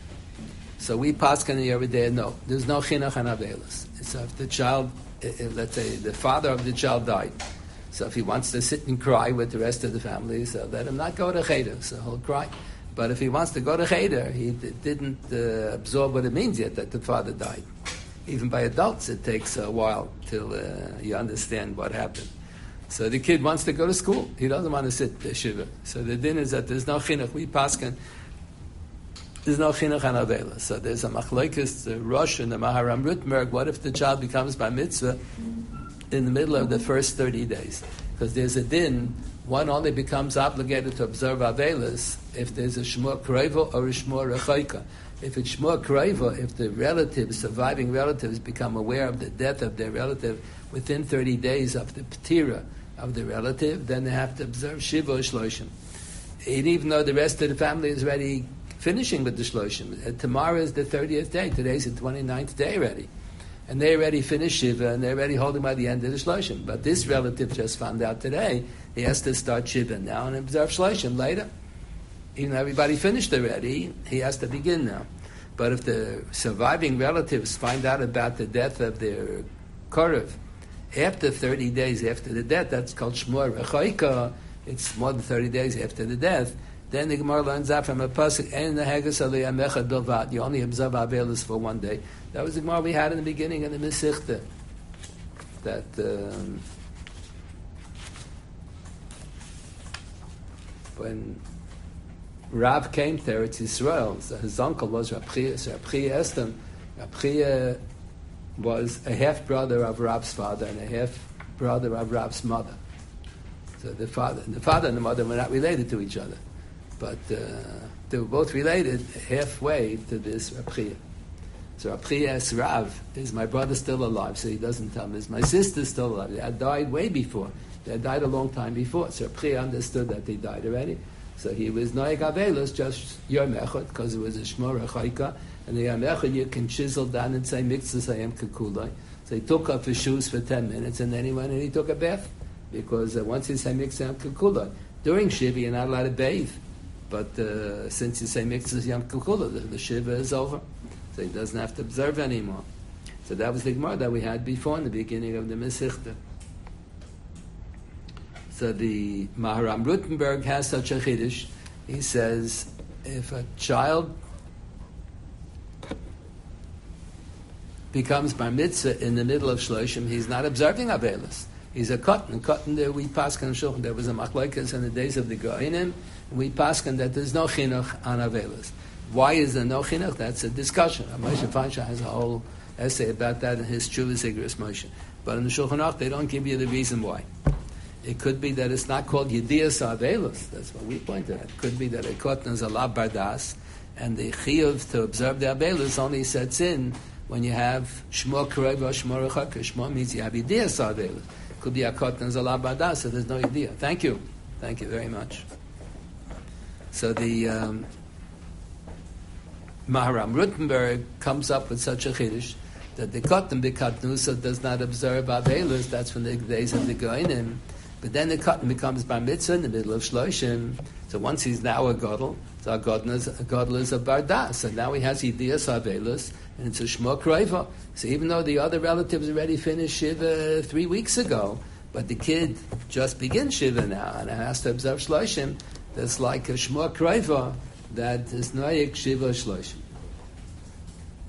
So we paskin every day, no, there's no chinuch and avelos. So if the child, if, let's say the father of the child died, so if he wants to sit and cry with the rest of the family, so let him not go to cheder, so he'll cry. But if he wants to go to cheder, he d- didn't uh, absorb what it means yet that the father died. Even by adults, it takes a while till uh, you understand what happened. So the kid wants to go to school. He doesn't want to sit the shiva. So the din is that there's no chinuch. We paskin. There's no chinuch and avela. So there's a machlokes, the Rosh and the Maharam Rutenberg. What if the child becomes bar mitzvah in the middle of the first thirty days? Because there's a din, one only becomes obligated to observe avelas if there's a shmur kreiva or a shmur rechaika. If it's shmur kreiva, if the relatives, surviving relatives, become aware of the death of their relative within thirty days of the ptira of the relative, then they have to observe shiva or shloshim. And even though the rest of the family is ready finishing with the shloshim. Uh, tomorrow is the thirtieth day. Today's the twenty-ninth day already. And they already finished Shiva, and they're already holding by the end of the shloshim. But this relative just found out today, he has to start Shiva now and observe shloshim later. Even though everybody finished already, he has to begin now. But if the surviving relatives find out about the death of their korev after thirty days after the death, that's called shmur rechaika, it's more than thirty days after the death, then the Gemara learns that from a pasuk, and the Haggis Aliyah Mechad Bilvat, you only observe Avelis for one day. That was the Gemara we had in the beginning in the Mesichta. That um, when Rav came to Eretz Yisrael, so his uncle was Rab Chia, so Rab Chia asked him, Rab Chia was a half-brother of Rab's father and a half-brother of Rab's mother. So the father, the father and the mother were not related to each other. But uh, they were both related halfway to this Rab Chia. So Rab Chia asks Rav, is my brother still alive? So he doesn't tell him, is my sister still alive? They had died way before. They had died a long time before. So Rab Chia understood that they died already. So he was Noeg Avelos, just Yom Echad, because it was a Shmor Rechaika. And the Yom Echad you can chisel down and say, Mikzas Hayem Kekulai. So he took off his shoes for ten minutes, and then he went and he took a bath. Because uh, once he said Mikzas Hayem Kekulai, during Shiva you're not allowed to bathe. But uh, since you say Mikzas Yom Kukula, the, the Shiva is over. So he doesn't have to observe anymore. So that was the Gemara that we had before in the beginning of the Mesichta. So the Maharam Rutenberg has such a chiddush. He says, if a child becomes bar mitzvah in the middle of Shloshim, he's not observing Avelis. He's a cotton. Cotton there we paskin shulchan. There was a machlokes in the days of the Goinim. We paskin that there's no chinuch on avelas. Why is there no chinuch? That's a discussion. Moshe Feinstein has a whole essay about that in his Chuvas Igros Moshe. But in the Shulchan Aruch, they don't give you the reason why. It could be that it's not called Yedias Avelos. That's what we pointed at. It could be that a cotton is a lav bardas, and the chiyuv to observe the avelos only sets in when you have shmor karev or shmor rechaka. Shmor means you have Yedias Avelos. Could be a cotton is a lav bardas, so there's no idea. Thank you. Thank you very much. So the um, Maharam Rutenberg comes up with such a chiddush that the cotton b'katnusa does not observe avelos. That's from the days of the Goinim. But then the cotton becomes bar mitzvah in the middle of Shloshim. So once he's now a gadol, so a gadol is a, gadol is a bardas. So now he has Yedias avelos, and it's a shmor kreiva. So even though the other relatives already finished Shiva three weeks ago, but the kid just begins Shiva now and has to observe Shloshim, that's like a shmor kreiva that is noyek Shiva Shloshim.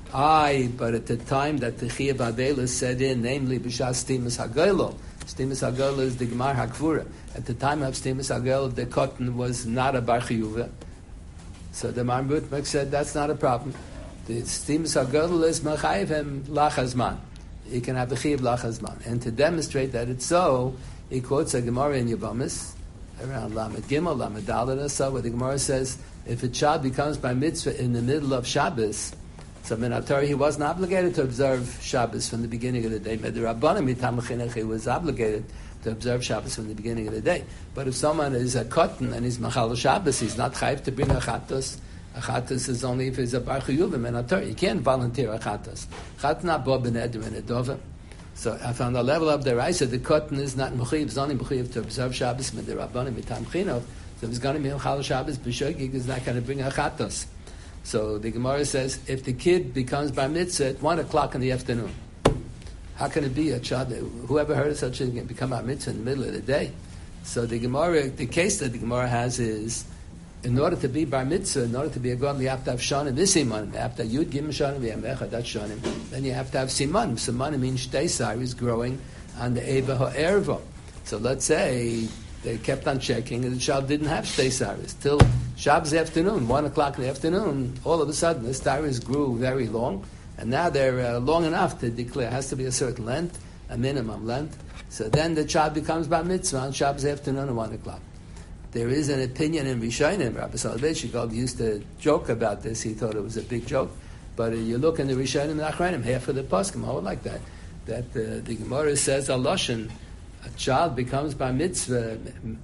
Aye, but at the time that the Chiyuv Avelis set in, namely B'shas Stimus HaGoylo, Stimus HaGoylo is the Gemar HaKvura. At the time of Stimus HaGoylo, the cotton was not a Bar Chiyuva. So the Maram Rutmerg said that's not a problem. The Stimus HaGoylo is Mechayiv Hem Lachazman. He can have the Chiyuv Lachazman. And to demonstrate that it's so, he quotes a Gemara in Yavamis, around Lamed Gimel, Lamed Dalet, so where the Gemara says, if a child becomes by mitzvah in the middle of Shabbos, so in Torah he wasn't obligated to observe Shabbos from the beginning of the day. But the Rabbanim Mitam Chinuch, he was obligated to observe Shabbos from the beginning of the day. But if someone is a cotton and he's Machal Shabbos, he's not chayiv to bring a chatos. A chatos is only if he's a bar chiyuvim in Torah. You can't volunteer a chatos. Chatos not bo b'neder and a dova. So I found the level of the Raisa, the cotton is not mechuyev, it's only mechuyev to observe Shabbos with the Rabbanim Mitam Chinuch. So if he's going to be Machal Shabbos, b'shogig is not going to bring a chatos. So the Gemara says, if the kid becomes bar mitzvah at one o'clock in the afternoon, how can it be a child? Whoever heard of such a thing can become bar mitzvah in the middle of the day? So the Gemara, the case that the Gemara has is, in order to be bar mitzvah, in order to be a god, you have to have shanim. This simanim, you have to have yud gimel shanim, v'yamechad that's shanim. Then you have to have simanim. Simanim means shtei saris growing on the eva ha'erva. So let's say they kept on checking, and the child didn't have shtei saris till Shabbos afternoon, one o'clock in the afternoon. All of a sudden, the saris grew very long, and now they're uh, long enough to declare. It has to be a certain length, a minimum length. So then the child becomes bar mitzvah on Shabbos afternoon at one o'clock. There is an opinion in Rishonim. Rabbi Soloveitchik used to joke about this. He thought it was a big joke. But uh, you look in the Rishonim and Achronim, half of the poskim hold like that. That uh, the Gemara says, a loshen, a child becomes bar mitzvah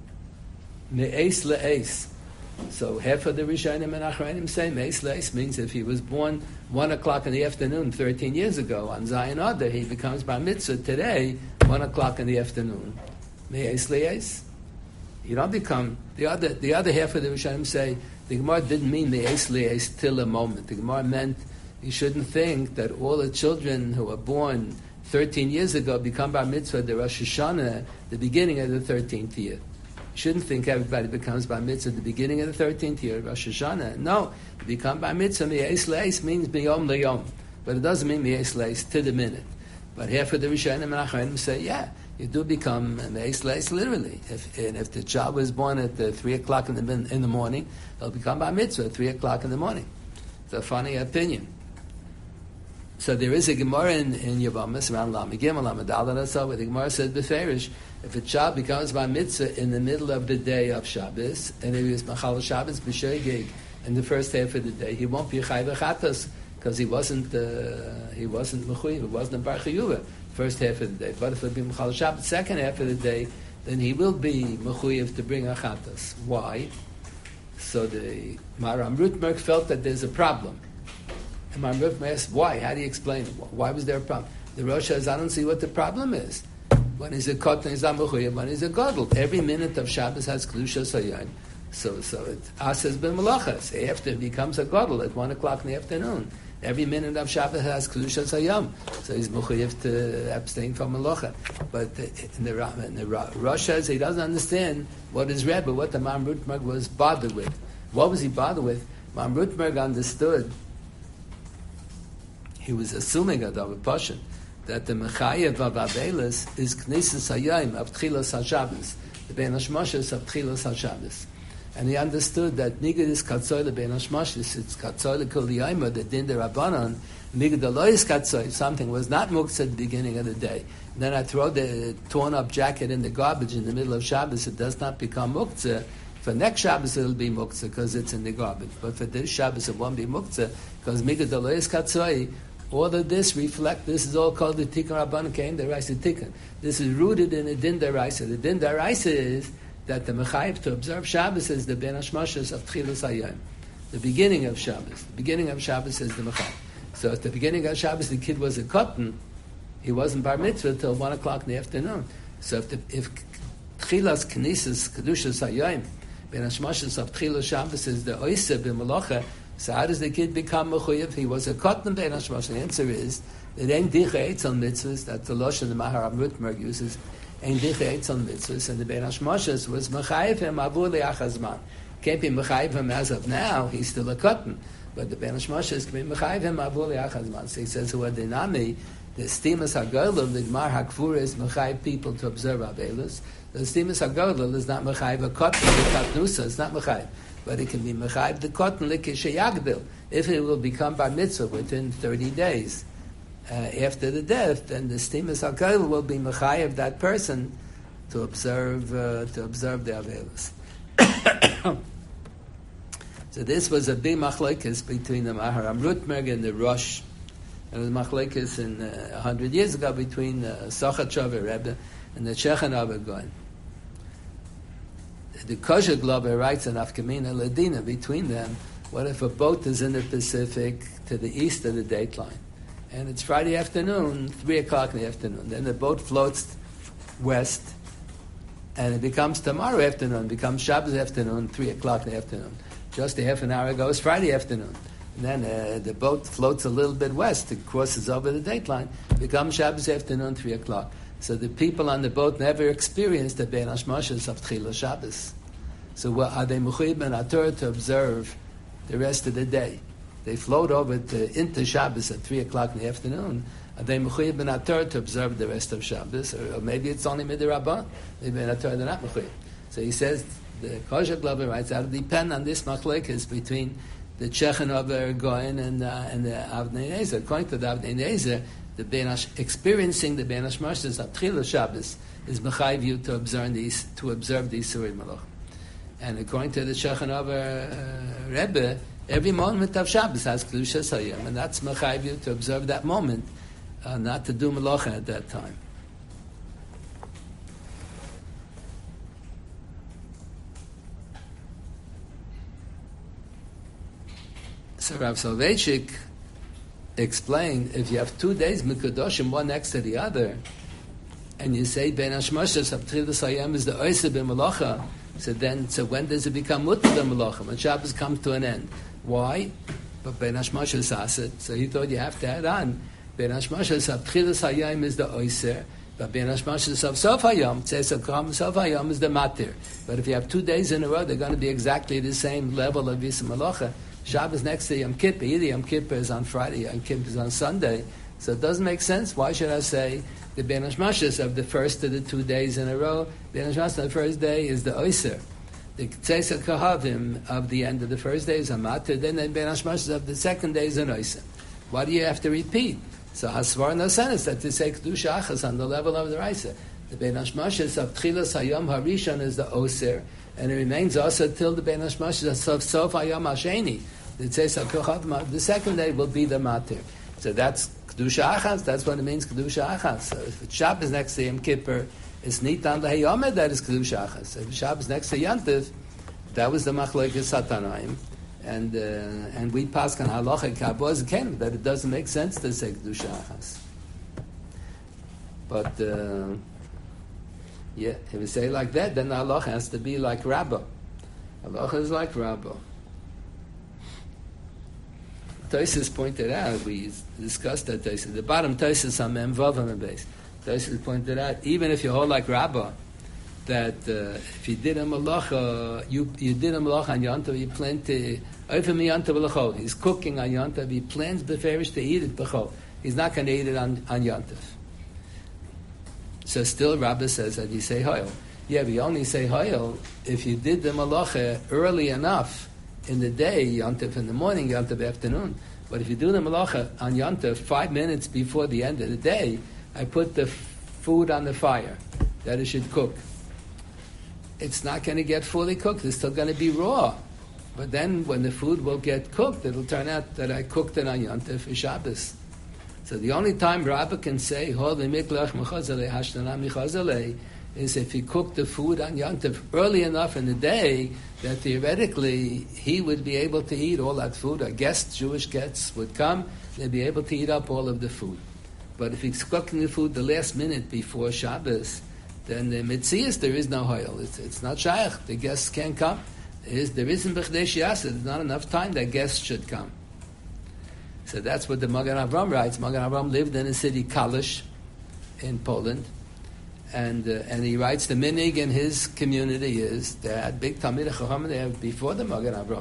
me'es le'es. So half of the Rishonim and Achronim say me'es le'es means if he was born one o'clock in the afternoon thirteen years ago on Zion Adar, he becomes bar mitzvah today, one o'clock in the afternoon. Me'es le'es. You don't become the other. The other half of the Rishonim say the Gemara didn't mean the eis le'eis till a moment. The Gemara meant you shouldn't think that all the children who were born thirteen years ago become bar mitzvah the Rosh Hashanah, the beginning of the thirteenth year. You shouldn't think everybody becomes bar mitzvah at the beginning of the thirteenth year of Rosh Hashanah. No, you become bar mitzvah the eis le'eis means biyom le'yom, but it doesn't mean the eis le'eis to the minute. But half of the Rishonim and Achronim say yeah. You do become an eis le'eis literally. If, and if the child was born at uh, three o'clock in the in the morning, he'll become bar mitzvah at three o'clock in the morning. It's a funny opinion. So there is a Gemara in, in Yavamis around Lamed Gimel, Lamed Dalet, so where the Gemara says beferish, if a child becomes bar mitzvah in the middle of the day of Shabbos, and if he was machal Shabbos b'shoigig in the first half of the day, he won't be chayv chatas because he wasn't uh, he wasn't mechuyev, he wasn't a bar chiyuva. First half of the day. But if it be Mechal Shabbat, second half of the day, then he will be mechuyev to bring a chatas. Why? So the Maram Rutmerg felt that there's a problem. And Maram Rutmerg asked, why? How do you explain it? Why was there a problem? The Rosh says, I don't see what the problem is. When he's a kotan, he's not mechuyev. When he's a gadol, every minute of Shabbos has kedusha sayyim. So, so it asas ben malachas. After it becomes a gadol at one o'clock in the afternoon. Every minute of Shabbat has kedusha sayam, so he's mechuyev to abstain from malacha. But in the, in the Rosh says he doesn't understand what his Rebbe, what the Maram Rutmerg was bothered with. What was he bothered with? Maram Rutmerg understood. He was assuming a passion that the mechayev of Avelis is knesses hayom of tchilas haShabbos, the ben hashmoshes of tchilas haShabbos. And he understood that nigad is katzoy lebein hashmashis, it's katzoy lekol yayma, the din derabanan, nigad alo is katzoy, something was not muktzah at the beginning of the day. And then I throw the torn up jacket in the garbage in the middle of Shabbos, it does not become muktzah. For next Shabbos it'll be muktzah because it's in the garbage. But for this Shabbos it won't be muktzah because nigad alo is katzoy. All of this reflect, this is all called the Tikkun Rabbanan Kaim Deraisa Tikkun. This is rooted in the din deraisa. The din deraisa is that the mechayev to observe Shabbos is the ben hashmashas of tchilas hayom, the beginning of Shabbos. The beginning of Shabbos is the mechayev. So at the beginning of Shabbos, the kid was a cotton. He wasn't bar mitzvah till one o'clock in the afternoon. So if the, if tchilas knesses kedushas hayom, ben hashmashas of tchilas Shabbos is the oiseh b'malacha, so how does the kid become mechuyev? He was a cotton ben hashmashas. The answer is that ain't dicha etzel mitzvahs. That's the lashon the Maharam Rutmerg uses. Ein dicha etzel mitzvahs, and the ben hashmashas was mechayev him avur le'achazman. Can't be mechayev him as of now. He's still a cotton. but the Ben Hashmashas can be mechayiv him avul yachazman. So he says, who are dinami, the stimas hagodol, the Gemar hakfura is mechayiv people to observe avelus. The stimas hagodol is not mechayiv a cotton, the katnusa is not mechayiv, but it can be mechayiv the cotton likishayagdil if it will become bar mitzvah within thirty days uh, after the death. Then the stimas hagodol will be mechayiv that person to observe uh, to observe the avelus. So this was a big machlekes between the Maharam Rutmerg and the Rosh. It was machlekes in uh, a hundred years ago between the uh, Sochatchover Rebbe and the Shechanover Goin. The Kosher Glover writes in Afkamina Ladina between them. What if a boat is in the Pacific to the east of the dateline, and it's Friday afternoon, three o'clock in the afternoon. Then the boat floats west, and it becomes tomorrow afternoon, becomes Shabbos afternoon, three o'clock in the afternoon. Just a half an hour ago, it's Friday afternoon. And then uh, the boat floats a little bit west, it crosses over the dateline, becomes Shabbos afternoon, three o'clock. So the people on the boat never experienced the Ben Hashmashas of Tchila Shabbos. So what, are they Mechuyev Ben Ator to observe the rest of the day? They float over to, into Shabbos at three o'clock in the afternoon. Are they Mechuyev Ben Ator to observe the rest of Shabbos? Or, or maybe it's only Midirabban. Maybe Ben Ator, they're not Mechuyev. So he says, the Kosher Glover writes, that will depend on this machlekes between the Shechanover Goin and, uh, and the Avnei Nezer. According to the Avnei Nezer, the Ben Hash, experiencing the Ben Hashmashas of Tchila Shabbos is mechayiv you to observe these to observe these Surei Malach. And according to the Shechanover uh, Rebbe, every moment of Shabbos has Kedushas Hayom, and that's mechayiv you to observe that moment, uh, not to do Malacha at that time. So Rav Soloveitchik explained, if you have two days Mekadoshim, one next to the other, and you say Ben Hashmashas of Tchilas Hayom is the Oiseh b'Malacha, so then, so when does it become Mutter b'Malacha? When Shabbos comes to an end. Why? But Ben Hashmashas has it, so he thought you have to add on. Ben Hashmashas of Tchilas Hayom is the Oiseh, but Ben Hashmashas of Sof Hayom, Tzeis HaKam Sof Hayom is the Matir. But if you have two days in a row, they're going to be exactly the same level of Yisra Malacha. Shabbos next to Yom Kippur. Either Yom Kippur is on Friday, Yom Kippur is on Sunday. So it doesn't make sense. Why should I say the Ben Hashmashas of the first of the two days in a row? Ben Hashmashas of the first day is the Oiser. The Tzeis HaKahavim of the end of the first day is a Matir. Then the Ben Hashmashas of the second day is an Oiser. Why do you have to repeat? So Hasvar no sense that to say Kedusha Achas on the level of the Raisa. The Ben Hashmashas of Tchilas Hayom Harishon is the Oser, and it remains also till the Ben Hashmashas of Sof Hayom Hasheni. The second day will be the Matir. So that's Kedusha Achas, that's what it means, Kedusha Achas. So if it's Shabbos next to Yom Kippur, it's Nitan L'Hayomed, that is Kedusha Achas. So if Shabbos next to Yantiv, that was the Machlokes Satanaim. And uh, and we pass on Halacha Kabboz Ken, that it doesn't make sense to say Kedusha Achas. But, uh, yeah, if we say like that, then the Halacha has to be like Rabbah. Halacha is like Rabbah. Tosfos pointed out, we discussed that Tosfos, the bottom Tosfos on Mem Vav on the base. Tosfos pointed out, even if you hold like Rabbah, that uh, if you did a malacha, you, you did a malacha on Yontav, you plan to, over me Yontav l'chol. He's cooking on Yontav, he plans beferish to eat it b'chol. He's not going to eat it on, on Yontav. So still Rabbah says that you say hoil. Yeah, we only say hoil if you did the malacha early enough in the day, Yontav in the morning, Yontav afternoon. But if you do the malacha on Yontav five minutes before the end of the day, I put the f- food on the fire that it should cook. It's not going to get fully cooked. It's still going to be raw. But then when the food will get cooked, it'll turn out that I cooked it on Yontav for Shabbos. So the only time Rabbah can say, is if he cooked the food on Yontav early enough in the day that theoretically he would be able to eat all that food. Our guests, Jewish guests, would come, they'd be able to eat up all of the food. But if he's cooking the food the last minute before Shabbos, then the Metzias, there is no hoil. It's, it's not shaykh. The guests can't come. There, is, there isn't B'chdei Shiasa. There's not enough time that guests should come. So that's what the Magen Avram writes. Magen Avram lived in the city Kalish in Poland. And uh, and he writes the minig in his community is they had big Talmidei Chacham there before the Magen Avram.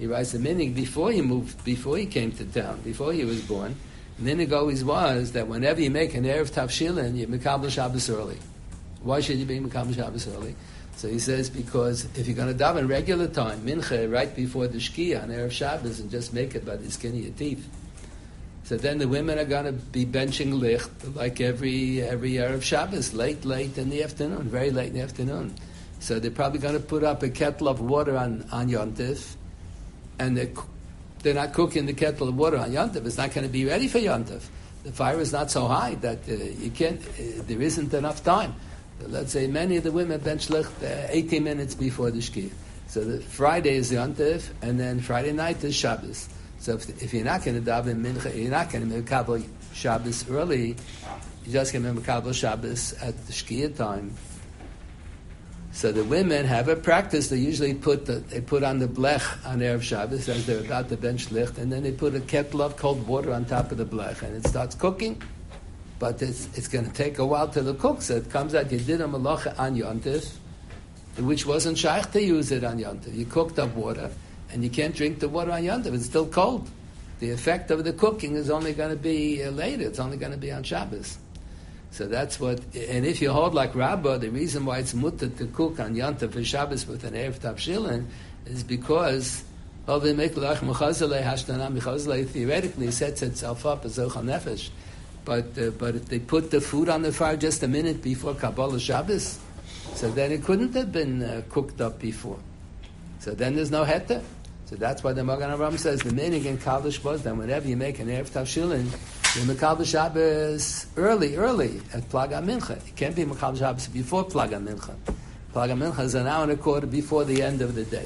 He writes the meaning before he moved, before he came to town, before he was born. And then it always was that whenever you make an Erev Tavshilin, you Mekabel Shabbos early. Why should you be Mekabel Shabbos early? So he says, because if you're going to daven regular time, Mincha, right before the Shkia on Erev Shabbos, and just make it by the skin of your teeth. So then the women are going to be benching licht like every every Erev Shabbos, late, late in the afternoon, very late in the afternoon. So they're probably going to put up a kettle of water on, on Yontif, and they're, they're not cooking the kettle of water on Yontif. It's not going to be ready for Yontif. The fire is not so high that uh, you can't, uh, there isn't enough time. Let's say many of the women bench licht uh, eighteen minutes before the Shkia. So the Friday is Yontif, and then Friday night is Shabbos. So if, if you're not going to daven mincha, you're not going to make Kabbalah Shabbos early. You're just going to make Kabbalah Shabbos at the Shkia time. So the women have a practice. They usually put the, they put on the blech on Erev Shabbos as they're about to bench licht, and then they put a kettle of cold water on top of the blech, and it starts cooking. But it's it's going to take a while till it cooks. So it comes out you did a malacha on Yontif, which wasn't shaykh to use it on Yontif. You cooked up water, and you can't drink the water on Yontif. It's still cold. The effect of the cooking is only going to be uh, later. It's only going to be on Shabbos. So that's what. And if you hold like Rabbah, the reason why it's mutter to cook on Yontif for Shabbos with an Erev Tavshilin is because theoretically sets itself up as Zochal Nefesh. But uh, but if they put the food on the fire just a minute before Kabbalah Shabbos, so then it couldn't have been uh, cooked up before. So then there's no heter. So that's why the Magen Avraham says the meaning in Kaddish was that whenever you make an Erev Tavshilin, you Mekabel Shabbos early, early at Plaga Mincha. It can't be Mekabel Shabbos before Plaga Mincha. Plaga Mincha is an hour and a quarter before the end of the day.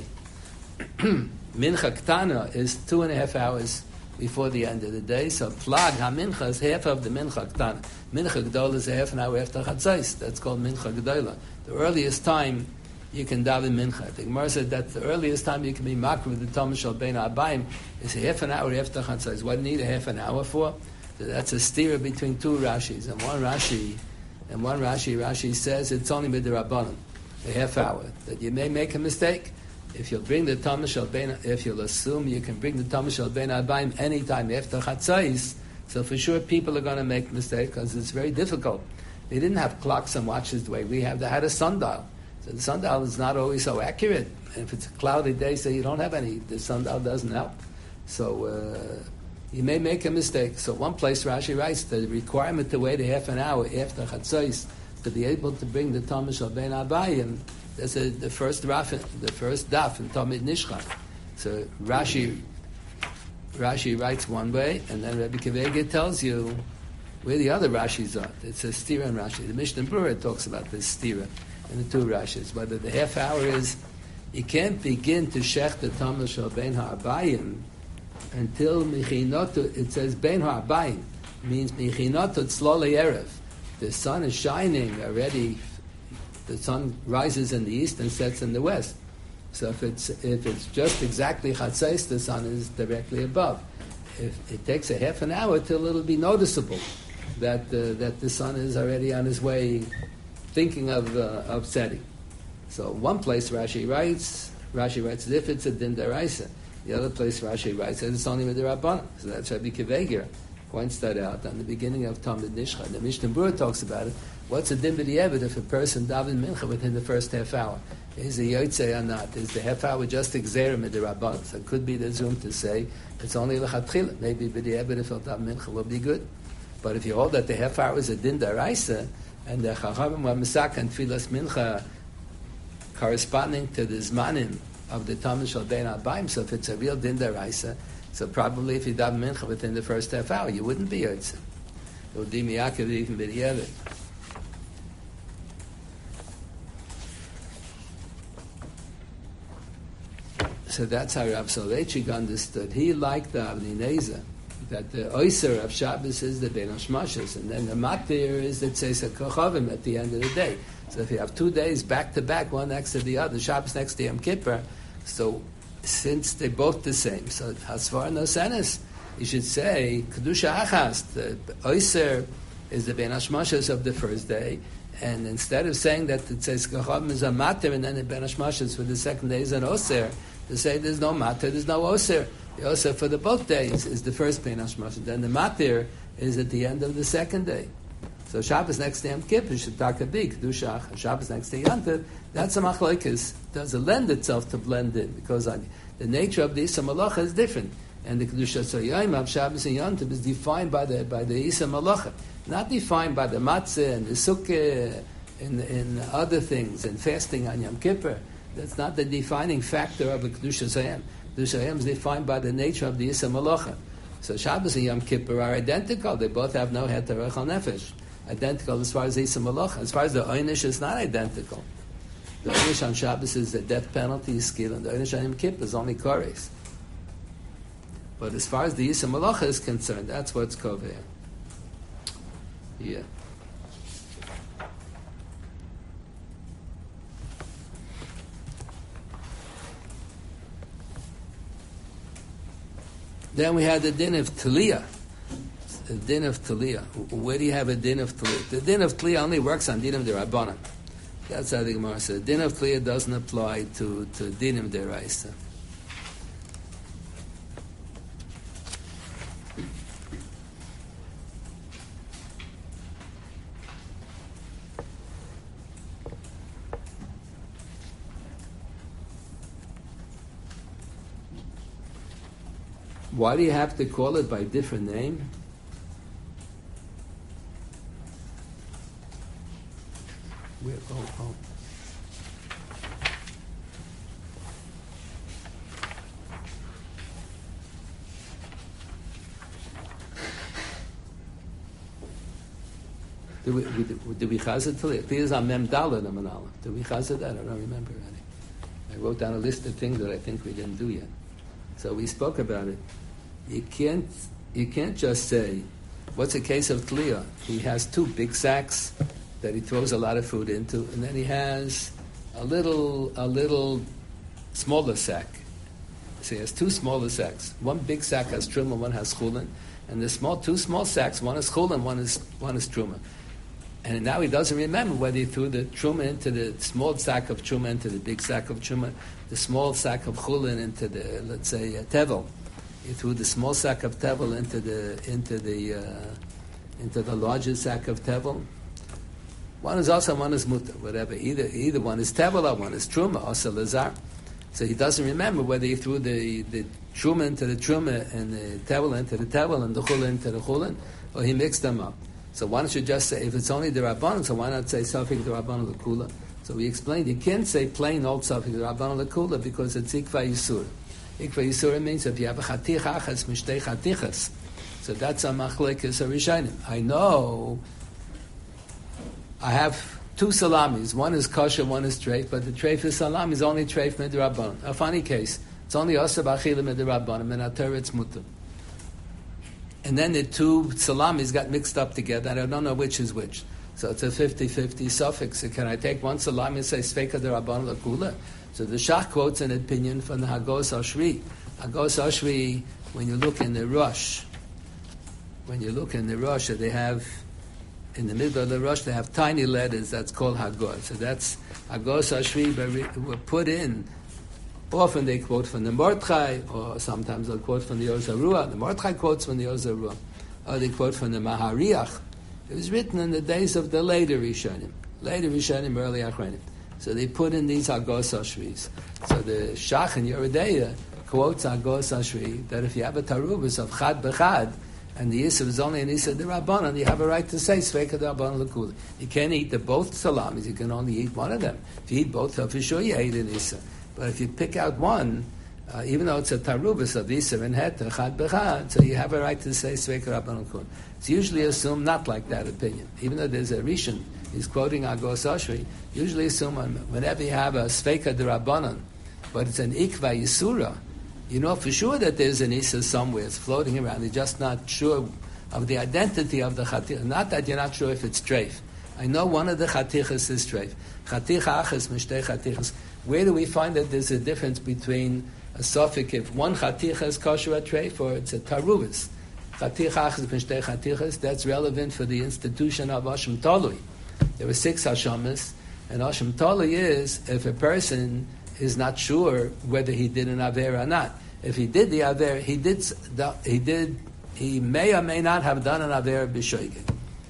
Mincha Ktana is two and a half hours before the end of the day. So Plag HaMincha is half of the Mincha Ktana. Mincha Gdola is a half an hour after Chatzos. That's called Mincha Gdola. The earliest time you can daven Mincha. The Gemara said that the earliest time you can be makar with the Talmud Shal Bein Abayim is half an hour after Chatzos. What do you need a half an hour for? So that's a steer between two Rashis. And one Rashi, and one Rashi, Rashi says it's only with the Rabbanim, a half hour. That you may make a mistake. If you'll bring the Talmud Shal Bein, if you'll assume you can bring the Talmud Shal Bein Abayim anytime after Chatzos, so for sure people are going to make mistakes because it's very difficult. They didn't have clocks and watches the way we have. They had a sundial. So the sundial is not always so accurate. And if it's a cloudy day, so you don't have any, the sundial doesn't help. So uh, you may make a mistake. So one place Rashi writes the requirement to wait a half an hour after Chatzos to be able to bring the Talmud Shal Bein Abayim. That's a, the first daf, the first daf in Talmud Nishcha. So Rashi, Rashi writes one way, and then Rebbe Kivega tells you where the other Rashis are. It's a stira in Rashi. The Mishnah Berurah talks about this stira in the two Rashis. Whether the half hour is, you can't begin to shech the Talmud Shal Bein Ha'abayim until Michinotu. It says Bein Ha'abayim means Michinotu Tzlolei Erev. The sun is shining already. The sun rises in the east and sets in the west. So if it's if it's just exactly Chatzos, the sun is directly above. If it takes a half an hour till it'll be noticeable that uh, that the sun is already on his way, thinking of uh, of setting. So one place Rashi writes, Rashi writes as if it's a din deraisa. The other place Rashi writes that it's only with the Rabbanan. So that's Rabbi Kiveger points that out on the beginning of Talmud Nishcha. The Mishnah Berurah talks about it. What's a din b'di'evet if a person daven mincha within the first half hour? Is he yotzei or not? Is the half hour just exerim with the Rabbanan? So it could be the zoom to say it's only lechatchila. Maybe b'di'evet if he'll daven mincha will be good. But if you hold that the half hour is a din daraisa and the chachamim were misak and tfilas mincha corresponding to the zmanim of the Talmud Shal Bein Abayim, so if it's a real din daraisa, so probably if you daven mincha within the first half hour, you wouldn't be yotzei. It would be miyakev even b'di'evet. So that's how Rav Soloveitchik understood. He liked the Avnei Nezer, that the Oyser of Shabbos is the Ben Hashmashos, and then the Matir is the Tzeis HaKochavim at the end of the day. So if you have two days back to back, one next to the other, Shabbos next to Yom Kippur, so since they're both the same, so Hasvar no Senes, you should say Kedusha Achas. The Oyser is the Ben Hashmashos of the first day, and instead of saying that the Tzeis HaKochavim is a Matir and then the Ben Hashmashos for the second day is an Oser, to say there's no matir, there's no osir. The osir for the both days is the first Pein Hashmashim. Then the matir is at the end of the second day. So Shabbos next day Yom Kippur should talk a big Kedushah. Shabbos next day Yom Tov. That's a machlokes. Does it lend itself to blend in because on, the nature of the Isa Malacha is different, and the Kedusha Tzayim of Shabbos and Yom Tov is defined by the by the Isa Malacha, not defined by the matzah and the sukkah and, and other things and fasting on Yom Kippur. That's not the defining factor of a Kedusha Tzayim. Kedusha Tzayim is defined by the nature of the Isa Malacha. So Shabbos and Yom Kippur are identical. They both have no heter echal nefesh. Identical as far as the Isa Malacha. As far as the Oynish is not identical. The Oynish on Shabbos is the death penalty skill, and the Oynish on Yom Kippur is only Kores. But as far as the Isa Malacha is concerned, that's what's Koveh. Yeah. Then we had the din of Taliyah. The din of Taliyah. Where do you have a din of Taliyah? The din of Taliyah only works on dinim derabanan. That's how the Gemara says. Din of Taliyah doesn't apply to, to dinim deraisa. Why do you have to call it by a different name? Where, oh, oh. Did we, we, did we chazed Taliyah? Taliyah is on Mem Daled Amanala. Did we chazed that? I don't remember already. I wrote down a list of things that I think we didn't do yet. So we spoke about it. You can't, you can't just say, what's the case of Taliyah? He has two big sacks that he throws a lot of food into, and then he has a little, a little smaller sack. So he has two smaller sacks. One big sack has truma, one has chulin, and the small, two small sacks, one is chulin, one is one is truma. And now he doesn't remember whether he threw the truma into the small sack of truma into the big sack of truma, the small sack of chulin into the, let's say, uh, tevel. He threw the small sack of tevel into the into the uh, into the larger sack of tevel. One is also, one is mutter, whatever. Either either one is tevel or one is truma, also lazar. So he doesn't remember whether he threw the, the truma into the truma and the tevel into the tevel and the chulin into the chulin, or he mixed them up. So why don't you just say, if it's only the Rabbanon, so why not say Safik the Rabbanon L'Kula? So we explained, you can't say plain old Safik the Rabbanon L'Kula because it's Ikva Yisur. Ikva Yisur means if you have a Chatich Achas, Mishtei Chatichas. So that's a Machlekes Rishonim. I know I have two salamis. One is kosher, one is treif, but the treif is salami is only treif Midrabbanon. A funny case. It's only Osab Achila Midrabbanon, and Ater it's Mutter. And then the two salamis got mixed up together, and I don't know which is which. So it's a fifty-fifty suffix. So can I take one salami and say Sveika de Rabban L'Kula? So the Shach quotes an opinion from the Hagos Ashri. Hagos Ashri, when you look in the Rosh, when you look in the Rosh, they have, in the middle of the Rosh, they have tiny letters that's called Hagos. So that's Hagos Ashri, but were put in. Often they quote from the Mordechai, or sometimes they'll quote from the Yozarua. The Mordechai quotes from the Yozarua, or they quote from the Mahariach. It was written in the days of the later Rishonim, later Rishonim, early Achronim. So they put in these Hagos Ashris. So the Shach in Yeridea quotes Hagos Ashri that if you have a Tarubas of Chad B'Chad, and the Yisra is only an Yisra de Rabbanon, you have a right to say Sveika de Rabbanon L'Kula. You can't eat the both salamis, you can only eat one of them. If you eat both, for sure you ate an Yisra. But if you pick out one, uh, even though it's a tarubas of Yisr and Heter, Chad B'Chad, so you have a right to say Sveika Rabbanon L'Kula. It's usually assumed not like that opinion. Even though there's a Rishon, he's quoting Hagos Ashri, usually assume whenever you have a Sveika de Rabbanon, but it's an Ikva Yisura, you know for sure that there's an Yisr somewhere, it's floating around, you're just not sure of the identity of the Chatich. Not that you're not sure if it's treif. I know one of the Chatichas is treif. Chatich Achas, Mishtei Chatichas. Where do we find that there's a difference between a suffix if one chaticha is kosher at treif or it's a taruvas? Chaticha achas mishtei chatichas, that's relevant for the institution of Hashem Talui. There were six Hashemas, and Hashem Talui is if a person is not sure whether he did an Avera or not. If he did the Avera, he did, he did, he may or may not have done an Avera b'shoigeg.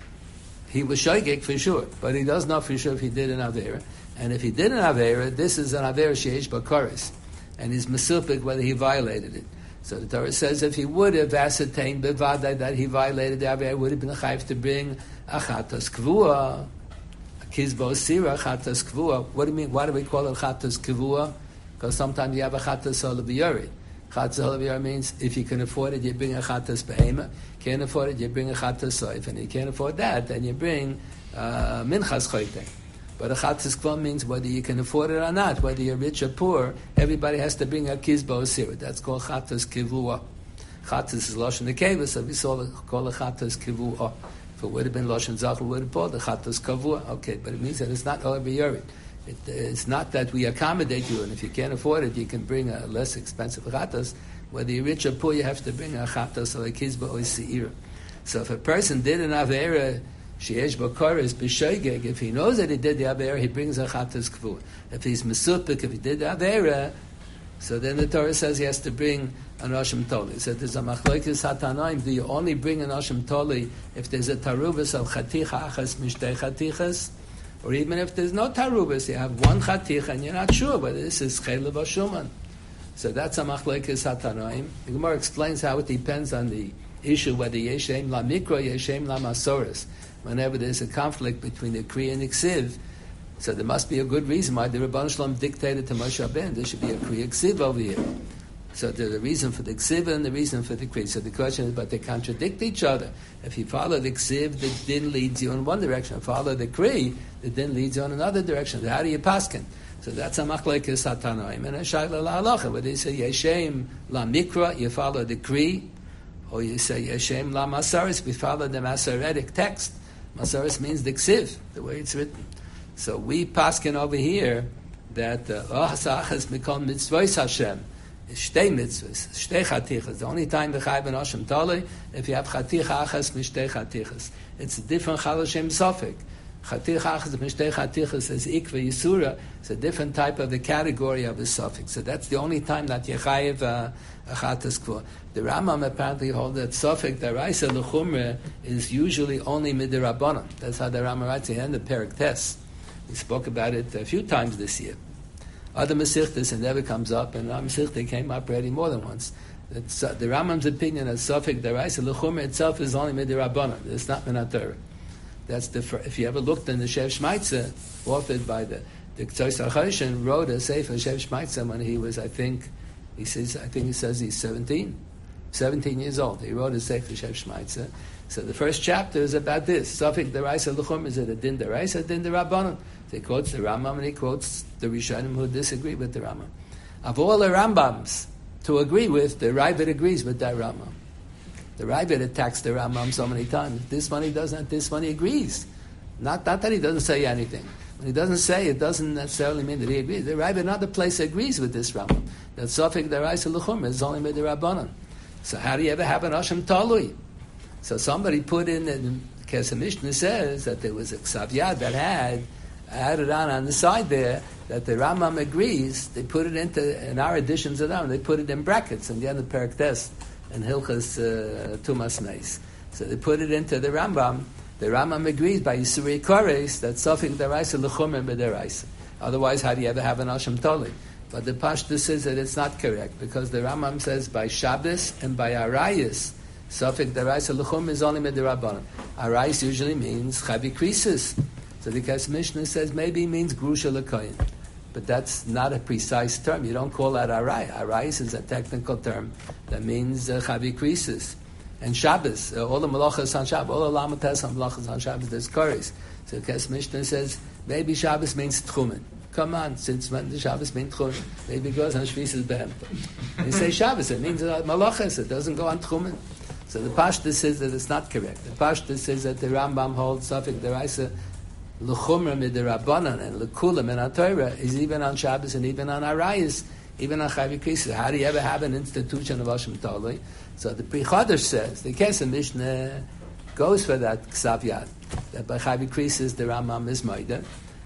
He was shoigeg for sure, but he does not for sure if he did an Avera. And if he did an Avera, this is an Avera sheish b'koris, and he's mesupik whether he violated it. So the Torah says if he would have ascertained b'vadai that he violated the Avera, would have been chayv to bring a chatas kvua, a kizbo sira chatas kvua. What do you mean? Why do we call it chatas kvua? Because sometimes you have a chatas olabiyori. Chatas olabiyori means if you can afford it, you bring a chatas behema. Can't afford it, you bring a chatas soif. And you can't afford that, then you bring uh, minchas choyte. But a chatas kvua means whether you can afford it or not, whether you're rich or poor, everybody has to bring a kizbo sira. That's called chatas kivua. Chatas is lashon nekeva, so we saw it called a chatas kivua. If it would have been lashon zachar, would have called the chatas kavua. Okay, but it means that it's not olabiyori. It, it's not that we accommodate you, and if you can't afford it, you can bring a less expensive chatas. Whether you're rich or poor, you have to bring a chatas or a kizba or a seira. So if a person did an avera sheyesh b'koris b'shoigeg, if he knows that he did the avera, he brings a chatas kavua. If he's mesupik, if he did the avera, so then the Torah says he has to bring an Oshim Toli. So there's a machlokes hatanoim. Do you only bring an Oshim Toli if there's a tarubas al chaticha achas mishtei chatichas? Or even if there's no tarubas, you have one chaticha and you're not sure whether this is chelev or shuman. So that's a machlokes hatanoim. The Gemara explains how it depends on the issue whether yeshem la mikra, yeshem la masoris. Whenever there's a conflict between the Kriya and the Ksiv, so there must be a good reason why the Rebbeinu Shalom dictated to Moshe Rabbeinu there should be a Kriya Ksiv over here. So there's a reason for the Ksiv and the reason for the Kriya. So the question is, but they contradict each other. If you follow the Ksiv, the din leads you in one direction. If you follow the Kriya, the din leads you in another direction. So how do you paskin? So that's a machlokes hatanoim and a shayla la halacha. Whether you say yeshem la mikra, you follow the Kriya, or you say yeshem la masaris, we follow the masoretic text. Masaris means the Ksiv, the way it's written. So we paskin over here that Ohasach has become mitzvos Hashem. It's shtei mitzvos, shtei chatichas. The only time the chayv and Oshim Toli, if you have chaticha achas mishtei chatichas. It's a different chalashem sofik. Chaticha achas mishtei chatichas is ikva yisura. It's a different type of the category of the sofik. So that's the only time that you chayiv uh, a chatas kvua. The Rambam apparently holds that sofik daraisa l'chumre is usually only midirabbanan. That's how the Rambam writes in the Perek Tes. We spoke about it a few times this year. Other Mesichtas, it never comes up, and our Mesichta came up already more than once. It's, uh, the Rambam's opinion that Sofik Daraisa L'chumra itself is only Midirabbanan. It's not Min HaTorah. That's the if you ever looked in the Shev Shmaitza, authored by the the Ktsos HaChoshen, wrote a Sefer Shev Shmaitza when he was, I think, he says, I think he says he's seventeen, seventeen years old. He wrote a Sefer Shev Shmaitza. So the first chapter is about this. Sofik Daraisa L'chumra, is it a Din Daraisa, Din D'Rabbanan? He quotes the Rambam and he quotes the Rishonim who disagree with the Rambam. Of all the Rambams to agree with, the Ravid agrees with that Rambam. The Ravid attacks the Rambam so many times. This one he doesn't, this one he agrees. Not, not that he doesn't say anything. When he doesn't say, it doesn't necessarily mean that he agrees. The Ravid in other place agrees with this Rambam. That Sofik Daraisa L'chumra is only Midirabbanan. So how do you ever have an Oshim Talui? So somebody put in, and Kesef Mishnah says that there was a Ksav Yad that had added on on the side there that the Rambam agrees. They put it into, in our editions of them, they put it in brackets in the end of Perek Tes and Hilchas uh, Tumas Meis. So they put it into the Rambam. The Rambam agrees by Yisuri Kores that Sofik Daraisa L'chumra B'Daraisa. Otherwise, how do you ever have an Oshim Toli? But the Pashtus says that it's not correct because the Rambam says by Shabbos and by Arayis, Sofik Daraisa L'chumra is only Midirabbanan. Arayis usually means Chavi Krisis. So the Kesef Mishnah says maybe it means Grusha L'koyin. But that's not a precise term. You don't call that Arai. Arayis is a technical term that means uh, Chavi Krisis. And Shabbos, uh, all the Malachas on Shabbos, all the Lamates on Malachas on Shabbos, there's Koris. So the Kesef Mishnah says maybe Shabbos means Tchumen. Come on, since when the Shabbos means Tchumen? Maybe it goes on Shvisas Behem. They say Shabbos, it means uh, Malachas, it doesn't go on Tchumen. So the Pashta says that it's not correct. The Pashta says that the Rambam holds Sofik Daraisa L'chumra Midirabbanan and L'kula Min HaTorah is even on Shabbos and even on Arayis, even on Chavi Krisis. How do you ever have an institution of Oshim Toli? So the Pri Chodesh says, the Kesef Mishnah goes for that Ksav Yad, that by Chavi Krisis the Rambam is Maida,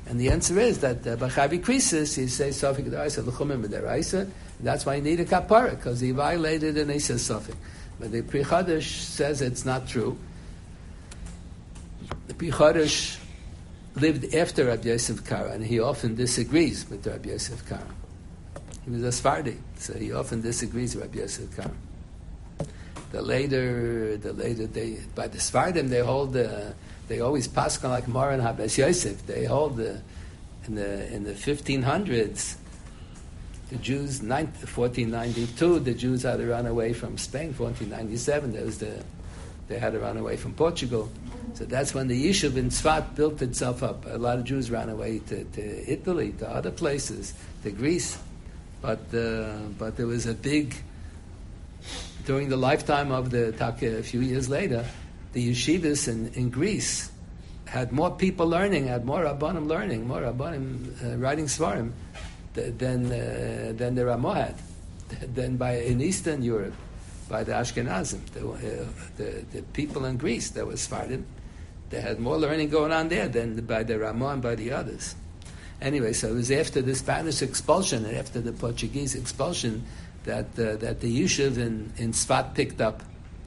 And the answer is that uh, B'chavi Krisis, he says Sofik D'Araisa, L'chumim D'Araisa. That's why you need a kapara, because he violated an Isa Sofik. But the Pri Chadash says it's not true. The Pri Chadash lived after Rabbi Yosef Karo, and he often disagrees with Rabbi Yosef Karo. He was a Sephardi, so he often disagrees with Rabbi Yosef Karo. The later, the later they by the Sephardim they hold the, they always pass on like Moran Habes Yosef. They hold the in the in the fifteen hundreds. The Jews, fourteen ninety-two, the Jews had to run away from Spain. fourteen ninety-seven, there was the they had to run away from Portugal. So that's when the Yishuv in Tzfat built itself up. A lot of Jews ran away to, to Italy, to other places, to Greece. But uh, but there was a big, during the lifetime of the Taka, a few years later, the yeshivas in, in Greece had more people learning, had more Rabbanim learning, more Rabbanim uh, writing Svarim than, uh, than the Ramah had, than by, in Eastern Europe, by the Ashkenazim. The, uh, the, the people in Greece that was Svardim, they had more learning going on there than by the Ramah and by the others. Anyway, so it was after the Spanish expulsion and after the Portuguese expulsion that uh, that the Yishuv in, in Sfat picked up.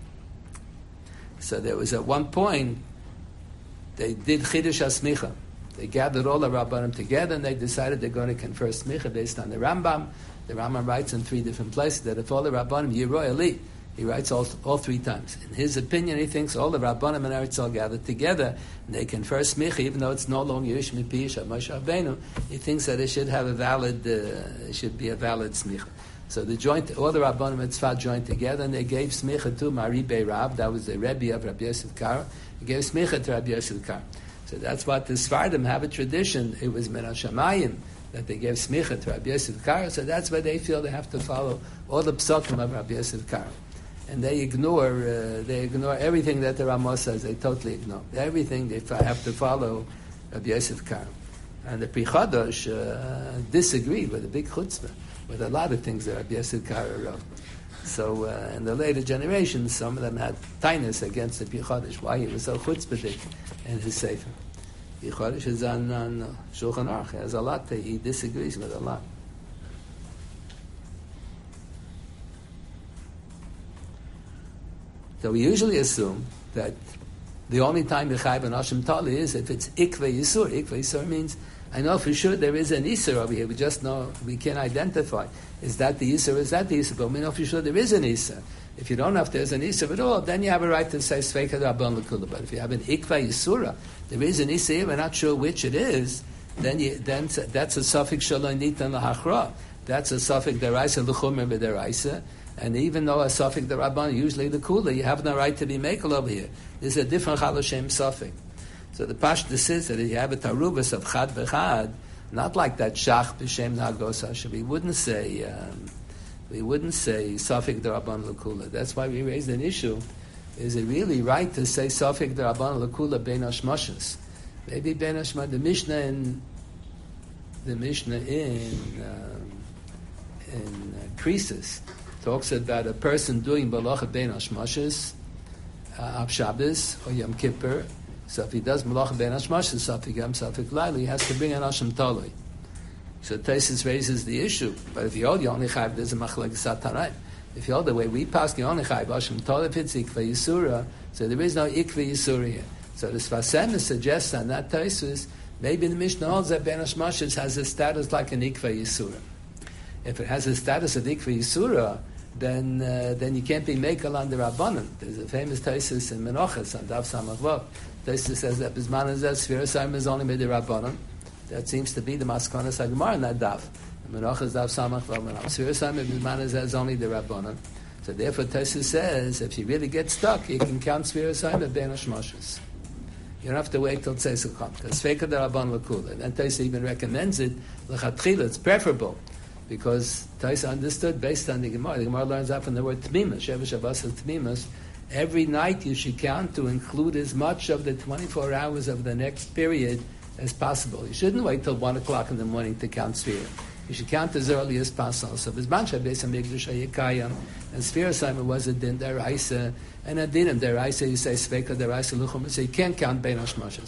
So there was at one point, they did Chidush HaSmicha. They gathered all the Rabbanim together and they decided they're going to confer Smicha based on the Rambam. The Rambam writes in three different places that if all the Rabbanim, Yiroi Ali, he writes all, all three times. In his opinion, he thinks all the Rabbanim and Eretz all gathered together and they confer Smicha, even though it's no longer Yish Mipish of Moshe Rabbeinu. He thinks that it should have a valid, uh, it should be a valid Smicha. So the joint, all the Rabbanim at Tzfat joined together and they gave Smicha to Maribe Rab, that was the Rebbe of Rabbi Yosef Karo. He gave Smicha to Rabbi Yosef Karo. So that's what the Sfardim have a tradition. It was Min HaShamayim that they gave Smicha to Rabbi Yosef Karo. So that's why they feel they have to follow all the psukim of Rabbi Yosef Karo. And they ignore, uh, they ignore everything that the Ramah says. They totally ignore everything. They have to follow Rabbi Yosef Karo. And the Pri Chadash uh, disagreed with a big chutzpah with a lot of things that Rabbi Yosef Karo wrote. So uh, in the later generations, some of them had tinus against the Pri Chadash. Why he was so chutzpahdik in his sefer. Pri Chadash is on, on Shulchan Aruch. He has a lot that he disagrees with a lot. So we usually assume that the only time the Chayv and Ashim Tali is if it's Ikve Yisur. Ikve Yisur means, I know for sure there is an Yisur over here. We just know, we can't identify. Is that the Yisur? Is that the Yisur? But we know for sure there is an Yisur. If you don't know if there's an Yisur at all, then you have a right to say Sveika Rabban L'Kula. But if you have an Ikve Yisura, there is an Yisur, we're not sure which it is, then you, then that's a suffix Shalom Nitan L'Hachra. That's a suffix Deraisa L'Chumer B'Deraisa. And even though a suffix the Rabban, usually the Kula, you have no right to be makel over here. This is a different Chaloshem suffix. So the Pashta says that if you have a Tarubas of Chad V'Chad, not like that Shach B'Shem Nagos Hashem, we wouldn't say, um, we wouldn't say suffix the Rabban L'Kula. That's why we raised an issue. Is it really right to say suffix the Rabban L'Kula Ben Hashmashas? Maybe Ben Hashmashas, the Mishnah in, the Mishnah in, um, in uh, Krisis, talks about a person doing Malacha Ben Hashmashas, uh, Shabbos or Yom Kippur. So if he does Malacha Ben Hashmashas, Safik Yom Safik Laili, he has to bring an Asham Taloi. So Taisus raises the issue. But if you hold Yoni Chayv, there's a Machlek Sataraim. If you hold the way we pass Yoni Chayv, Asham Taloi, if it's Ikva Yisura, so there is no Ikva Yisura here. So the Sfasem suggests on that Taisus, maybe the Mishnah holds that Ben Hashmashas has a status like an Ikva Yisura. If it has a status of Ikva Yisura, then uh, then you can't be mekel on the Rabbanan. There's a famous Taisus in Menachos on Daf Samach Vav. Taisus says that Bisman is that Sfiras Hayim is only made the Rabbanan. That seems to be the Maskonas HaGemara in that Daf. Menachos Daf Samach Vav. Sfiras Hayim Bisman is only the Rabbanan. So therefore Taisus says if you really get stuck, you can count Sfiras Hayim at Ben Hashmashas. You don't have to wait till Tzeisel comes. Because Feika the Rabban L'Kula. And Taisus even recommends it. L'chatchila, it's preferable. Because Taisa understood based on the Gemara. The Gemara learns out from the word Tmimus, Sheva Shabbos of Tmimus. Every night you should count to include as much of the twenty-four hours of the next period as possible. You shouldn't wait till one o'clock in the morning to count Sfira. You should count as early as possible. So Bizman Shabbos and Mikdash HaYekayim, and Sfira Simon was a din deraisa, and a dinim deraisa, you say Sveka deraisa Luchum, so you can't count Ben Hashmashas.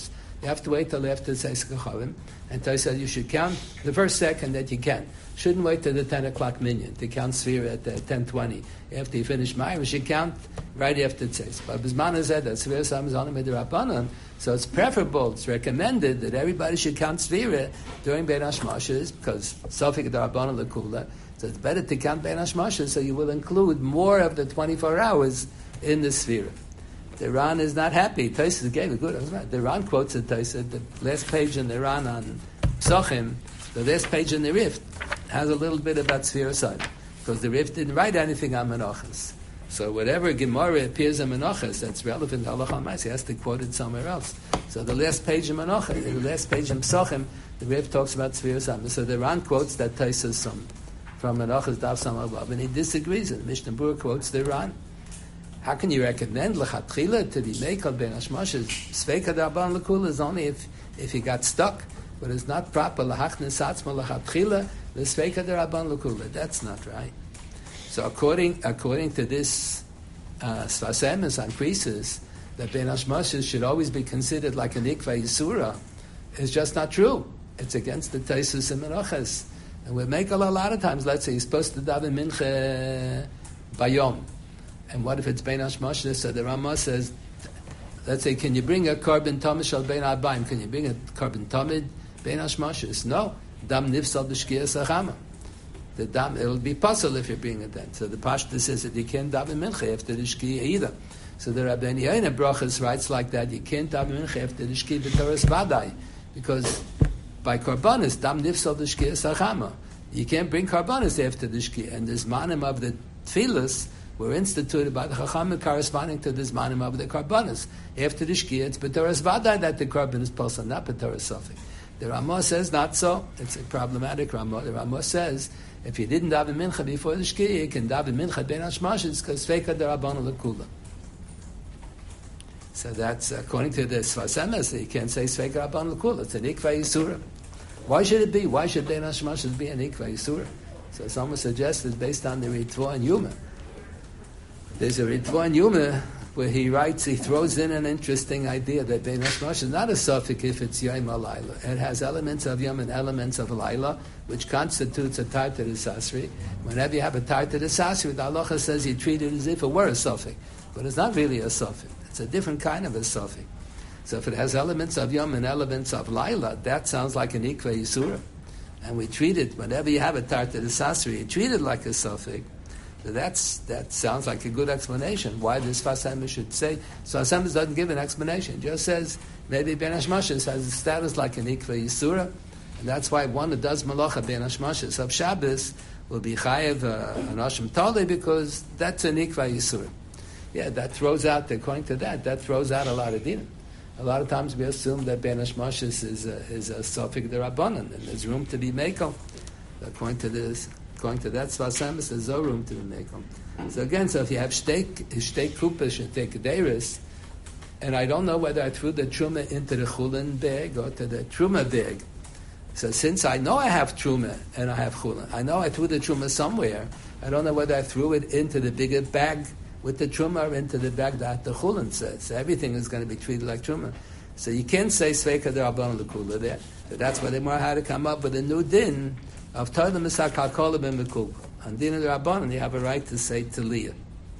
You have to wait till after Tzeis Kachavim. And Tosfos said you should count the first second that you can. Shouldn't wait till the ten o'clock minyan to count Sfira at uh, ten twenty. After you finish Ma'ariv, you should count right after Tzeis. But Bismana said that Sfira Sam is only Midrabanan, so it's preferable, it's recommended that everybody should count Sfira during Bein Hashmashas, because Sofik Darabanan L'Kula. So it's better to count Bein Hashmashas, so you will include more of the twenty-four hours in the Sfira. The Ran is not happy. Tosfos gave a good. The Ran quotes it. Tosfos, the last page in the Ran on Psochim, the last page in the Rift has a little bit about Sfira Sod, because the Rift didn't write anything on Menachas. So whatever Gemara appears in Menachas that's relevant to Halacha Ma'aseh, he has to quote it somewhere else. So the last page in Menachas, the last page in Psochim, the Rift talks about Sfira Sod. So the Ran quotes that Tosfos from from Menachas Daf Samavav, and he disagrees. And Mishnah Berurah quotes the Ran. How can you recommend lechatchila to be meikal ben hashmashas? Sveika d'Rabbanan l'kula is only if if he got stuck, but it's not proper lahachnes atzma lechatchila l'sveika d'Rabbanan l'kula. That's not right. So according according to this uh, Sfas Emes on Krisis, that ben hashmashas should always be considered like an ikva yisura is just not true. It's against the Tosfos and Menachas. And we make a lot of times. Let's say you're supposed to daven mincha bayom. And what if it's Bein Hashmashas? So the Ramah says, let's say, can you bring a carbon tamid shal Bein Arbaim? Can you bring a carbon tamid Bein Hashmashas? No. Dam nifsal b'shkiya sachama. The dam, it'll be puzzle if you bring it then. So the Pashta says that you can't daven mincha after the shkiya either. So the Rabbeinu Yoina Brachas writes like that, you can't daven mincha after the shkiya b'toras vadai. Because by karbanis, dam nifsal b'shkiya sachama. You can't bring karbanis after the shkiya. And this manim of the tefillas were instituted by the Chachamim corresponding to this manim of the karbanis. After the shkiya, it's b'toras vadai that the carbon is posel, not b'toras sofik. The Ramah says not so. It's a problematic Ramah. The Ramah says if you didn't daven mincha before the shkiya, you can daven mincha ben hashmashas because feika d'Rabbanan l'kula. So that's according to the Sfas Emes. You can't say feika d'Rabbanan l'kula. It's an ikva yisura. Why should it be? Why should ben hashmashas be an ikva yisura? So someone suggests it's based on the Ritva and Yuma. There's a Ritva and Yuma where he writes, he throws in an interesting idea that Bein Hashmashas is not a suffix if it's Yom Alayla. It has elements of Yom and elements of Layla, which constitutes a Tarta de Sasri. Whenever you have a Tarta de Sasri, the halacha says you treat it as if it were a suffix. But it's not really a suffix. It's a different kind of a suffix. So if it has elements of Yom and elements of Layla, that sounds like an Ikva Yisura. And we treat it, whenever you have a Tarta de Sasri, you treat it like a suffix. So that's, that sounds like a good explanation why this Sfas Emes should say. So Sfas Emes doesn't give an explanation. It just says maybe Ben Hashmashas has a status like an Ikva Yisura, and that's why one that does Malacha Ben Hashmashas of Shabbos will be Chayev uh, an Asham Tali because that's an Ikva Yisura. Yeah, that throws out, according to that, that throws out a lot of dinim. A lot of times we assume that Ben Hashmashas is a, is a Sofik D'Rabbanan, and there's room to be Mekel. According to this, According to that, Sfas Emes, there's no room to make them. So again, so if you have steak, steak kupas and take deiris, and I don't know whether I threw the truma into the chulin bag or to the truma bag. So since I know I have truma and I have chulin, I know I threw the truma somewhere. I don't know whether I threw it into the bigger bag with the truma or into the bag that the chulin says. So everything is going to be treated like truma. So you can't say sveika d'Rabbanan l'kula there. So that's why they more had to come up with a new din of Torah Misakal Kola Ben Mekul. On Din Rabbanan, you have a right to say Taliyah.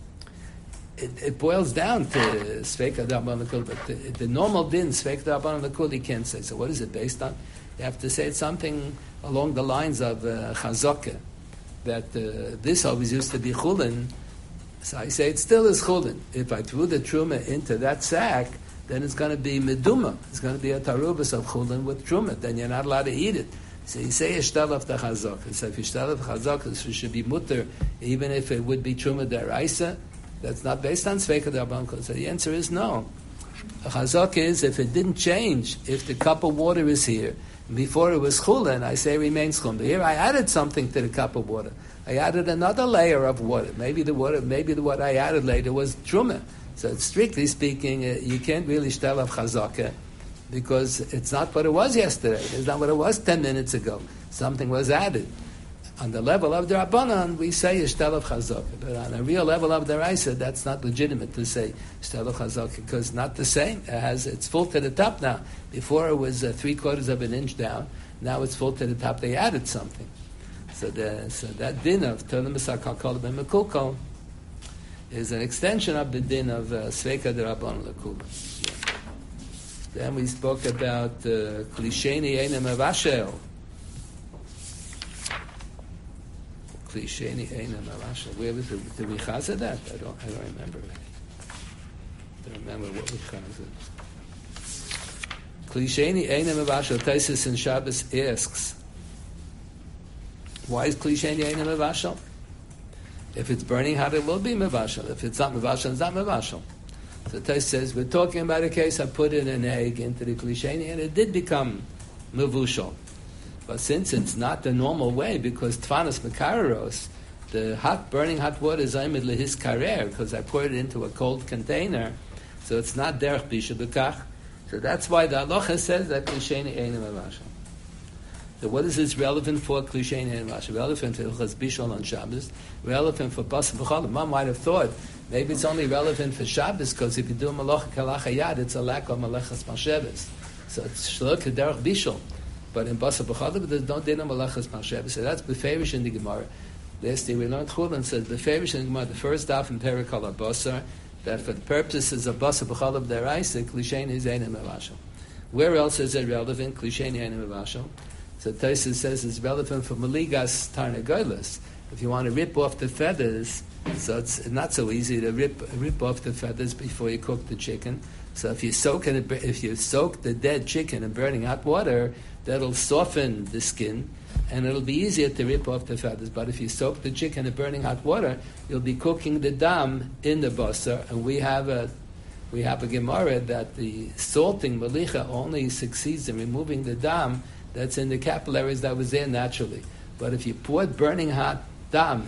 It, it boils down to Sveika D'Rabbanan Mekul, but the, the normal din, Sveika D'Rabbanan Mekul, you can't say. So what is it based on? You have to say something along the lines of uh, Chazokah, that uh, this always used to be Chulin. So I say it still is Chulin. If I threw the Truma into that sack, then it's going to be Meduma. It's going to be a Tarubas of Chulin with Truma. Then you're not allowed to eat it. So you say Yishtal of the Chazok. So if Yishtal of the Chazok, it should be mutter, even if it would be Truma Deraisa. That's not based on Sveika D'Rabbanan. So the answer is no. The Chazok is, if it didn't change, if the cup of water is here, before it was Chulin, I say it remains Chulin. But here I added something to the cup of water. I added another layer of water. Maybe the water, maybe the what I added later was Truma. So strictly speaking, uh, you can't really Yishtal of Chazok, because it's not what it was yesterday. It's not what it was ten minutes ago. Something was added. on the level of the Rabbanan, we say Ishtel of Chazaka. But on a real level of the Raisa, that's not legitimate to say Ishtel of Chazaka, because it's not the same. It has, it's full to the top now. Before it was uh, three quarters of an inch down. Now it's full to the top. They added something. So, the, so that din of Tolim Sakal Ben Mekulko is an extension of the din of uh, Sveika de Rabban Lekula. Yeah. Then we spoke about Klisheni Einem Avashel. Klisheni Einem Avashel. Where was it? Did we chaza that? I don't. I don't remember. I don't remember what we chaza. Klisheni Einem Avashel. Taisus in Shabbos asks, why is Klisheni Einem Avashel? If it's burning hot, it will be mevashel. If it's not mevashel, it's not mevashel. So Tais says, we're talking about a case I put in an egg into the klisheni, and it did become mevushel. But since it's not the normal way, because tfanas mekareros, the hot, burning hot water is aimed lehis karer, because I poured it into a cold container, so it's not derech bisha bekach. So that's why the halacha says that klisheni ain't mevashel. So what is this relevant for Klisheni and Mashal? Relevant for Ilchas Bishol on Shabbos? Relevant for Basar B'Cholim? Mom might have thought maybe it's only relevant for Shabbos because if you do Malacha Kalacha Yad, it's a lack of Malachas Mashevus. So it's Shlok Derech Bishol. But in Basar B'Cholim, there's no din of Malachas Mashevus. So that's Beferish in the Gemara. Last year we learned Chulin says Beferish in the Gemara, the first daf in Perikal Basar, that for the purposes of Basar B'Cholim Deraisa, Klisheni is Einem Mevashel. Where else is it relevant? Klisheni Einem Mevashel. So Taisa says it's relevant for Maligas Tarnagolas. If you want to rip off the feathers, so it's not so easy to rip rip off the feathers before you cook the chicken. So if you soak it, if you soak the dead chicken in burning hot water, that'll soften the skin, and it'll be easier to rip off the feathers. But if you soak the chicken in burning hot water, you'll be cooking the dam in the basar, and we have a we have a Gemara that the salting malicha only succeeds in removing the dam that's in the capillaries that was there naturally. But if you poured burning hot dam,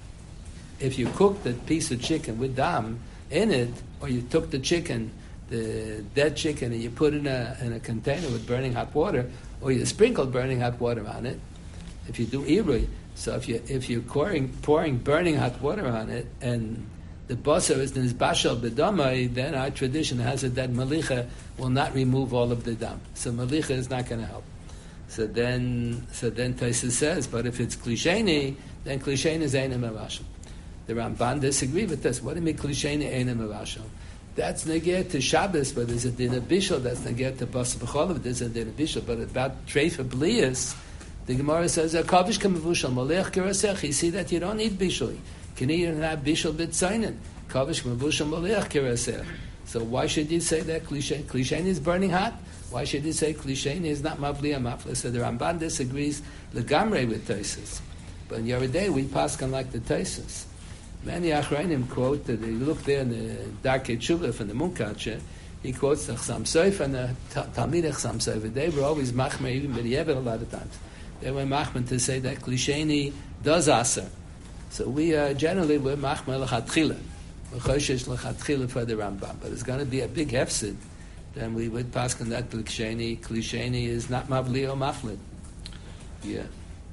if you cooked a piece of chicken with dam in it, or you took the chicken, the dead chicken, and you put it in a, in a container with burning hot water, or you sprinkled burning hot water on it, if you do irui, so if, you, if you're pouring, pouring burning hot water on it, and the basar is nizbashal b'damai, then our tradition has it that malicha will not remove all of the dam. So malicha is not going to help. So then, so then Taisa says, but if it's klisheni, then klisheni is einem mevashel. The Ramban disagree with this. What do you mean klisheni einem mevashel? That's neged to Shabbos, but there's a din of bishul. That's neged to Basar B'Cholim. There's a din of bishul. But about treifa blias, the Gemara says a kavish kamavushal malech kerasech. You see that you don't need bishul. You can even have bishul b'tzainin. Kavish kamavushal malech kerasech. So why should you say that klisheni? Klisheni is burning hot. Why should you say klisheni is not mavli or mafla? So the Ramban disagrees legamrei with Taisus. But in Yeridei, we pass on like the Taisus. Many Achrayim quote that you look there in the Darkei Tshuva from the Munkacher, he quotes the Chsam Sof and the Talmid Chsam Sof. They were always machmer, even B'di'evet a lot of times. They were machmer to say that klisheni does aser. So we uh, generally we're machmer l'chatchila. We're choshesh l'chatchila for the Rambam. But it's going to be a big hefsid. Then we would pass on that klisheni. Klisheni is not mavli or maflid. Yeah.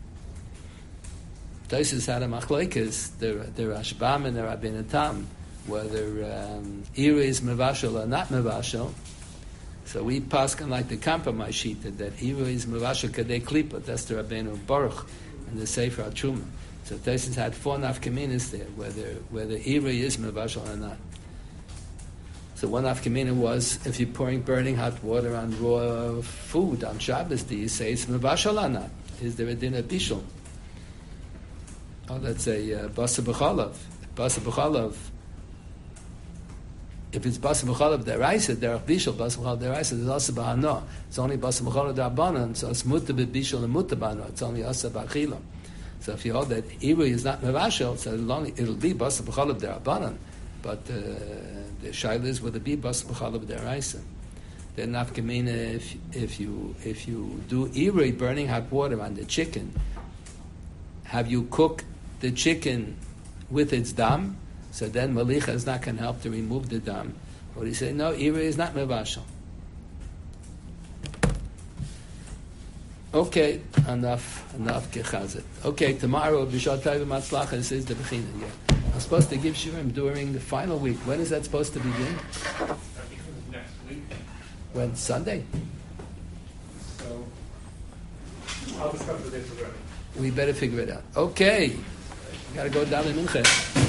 Taisus had a machlokes, the the Rashbam and the Rabbeinu Tam, whether um, ira is mevashel or not mevashel. So we pass on like the compromise sheet that ira is mevashel kadei klipa. That's the Rabbeinu Baruch in the Sefer HaTruma. So Taisus had four nafkaminas there, whether whether ira is mevashel or not. So one nafkamina was if you're pouring burning hot water on raw food on Shabbos, do you say it's mevashel or not? Is there a din of bishul? Oh, let's say uh, Basar B'Cholav. Basar B'Cholav. If it's Basar B'Cholav Deraisa, Derech Bishul, Basar B'Cholav Deraisa, there's also B'Hano. It's only Basar B'Cholav D'Abanan, so it's Muta B'Bishul and Muta B'Hano. It's only Asa B'Achila. So if you hold that Iri is not Mevashel, so it'll, only, it'll be Basar B'Cholav D'Abanan. But uh, the Shaila is will it be Basar B'Cholav Deraisa. Then Nafkamina, if, if you if you do Iri burning hot water on the chicken, have you cooked the chicken with its dam, so then malicha is not going to help to remove the dam. Or he said, no, ira is not mevashel. Okay, enough, enough gechazet. Okay, tomorrow, B'shal Tov Matzlachas is the Bechina. Yeah. I'm supposed to give Shurim during the final week. When is that supposed to begin? I think it's next week. When? Sunday? So I'll discuss the dates already. We better figure it out. Okay. Got to go down to Mincha.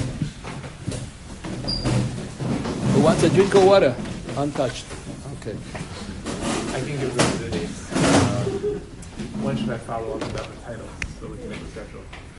Who wants a drink of water? Untouched. Okay. I can give them the dates. Uh, when should I follow up about the title so we can make a schedule?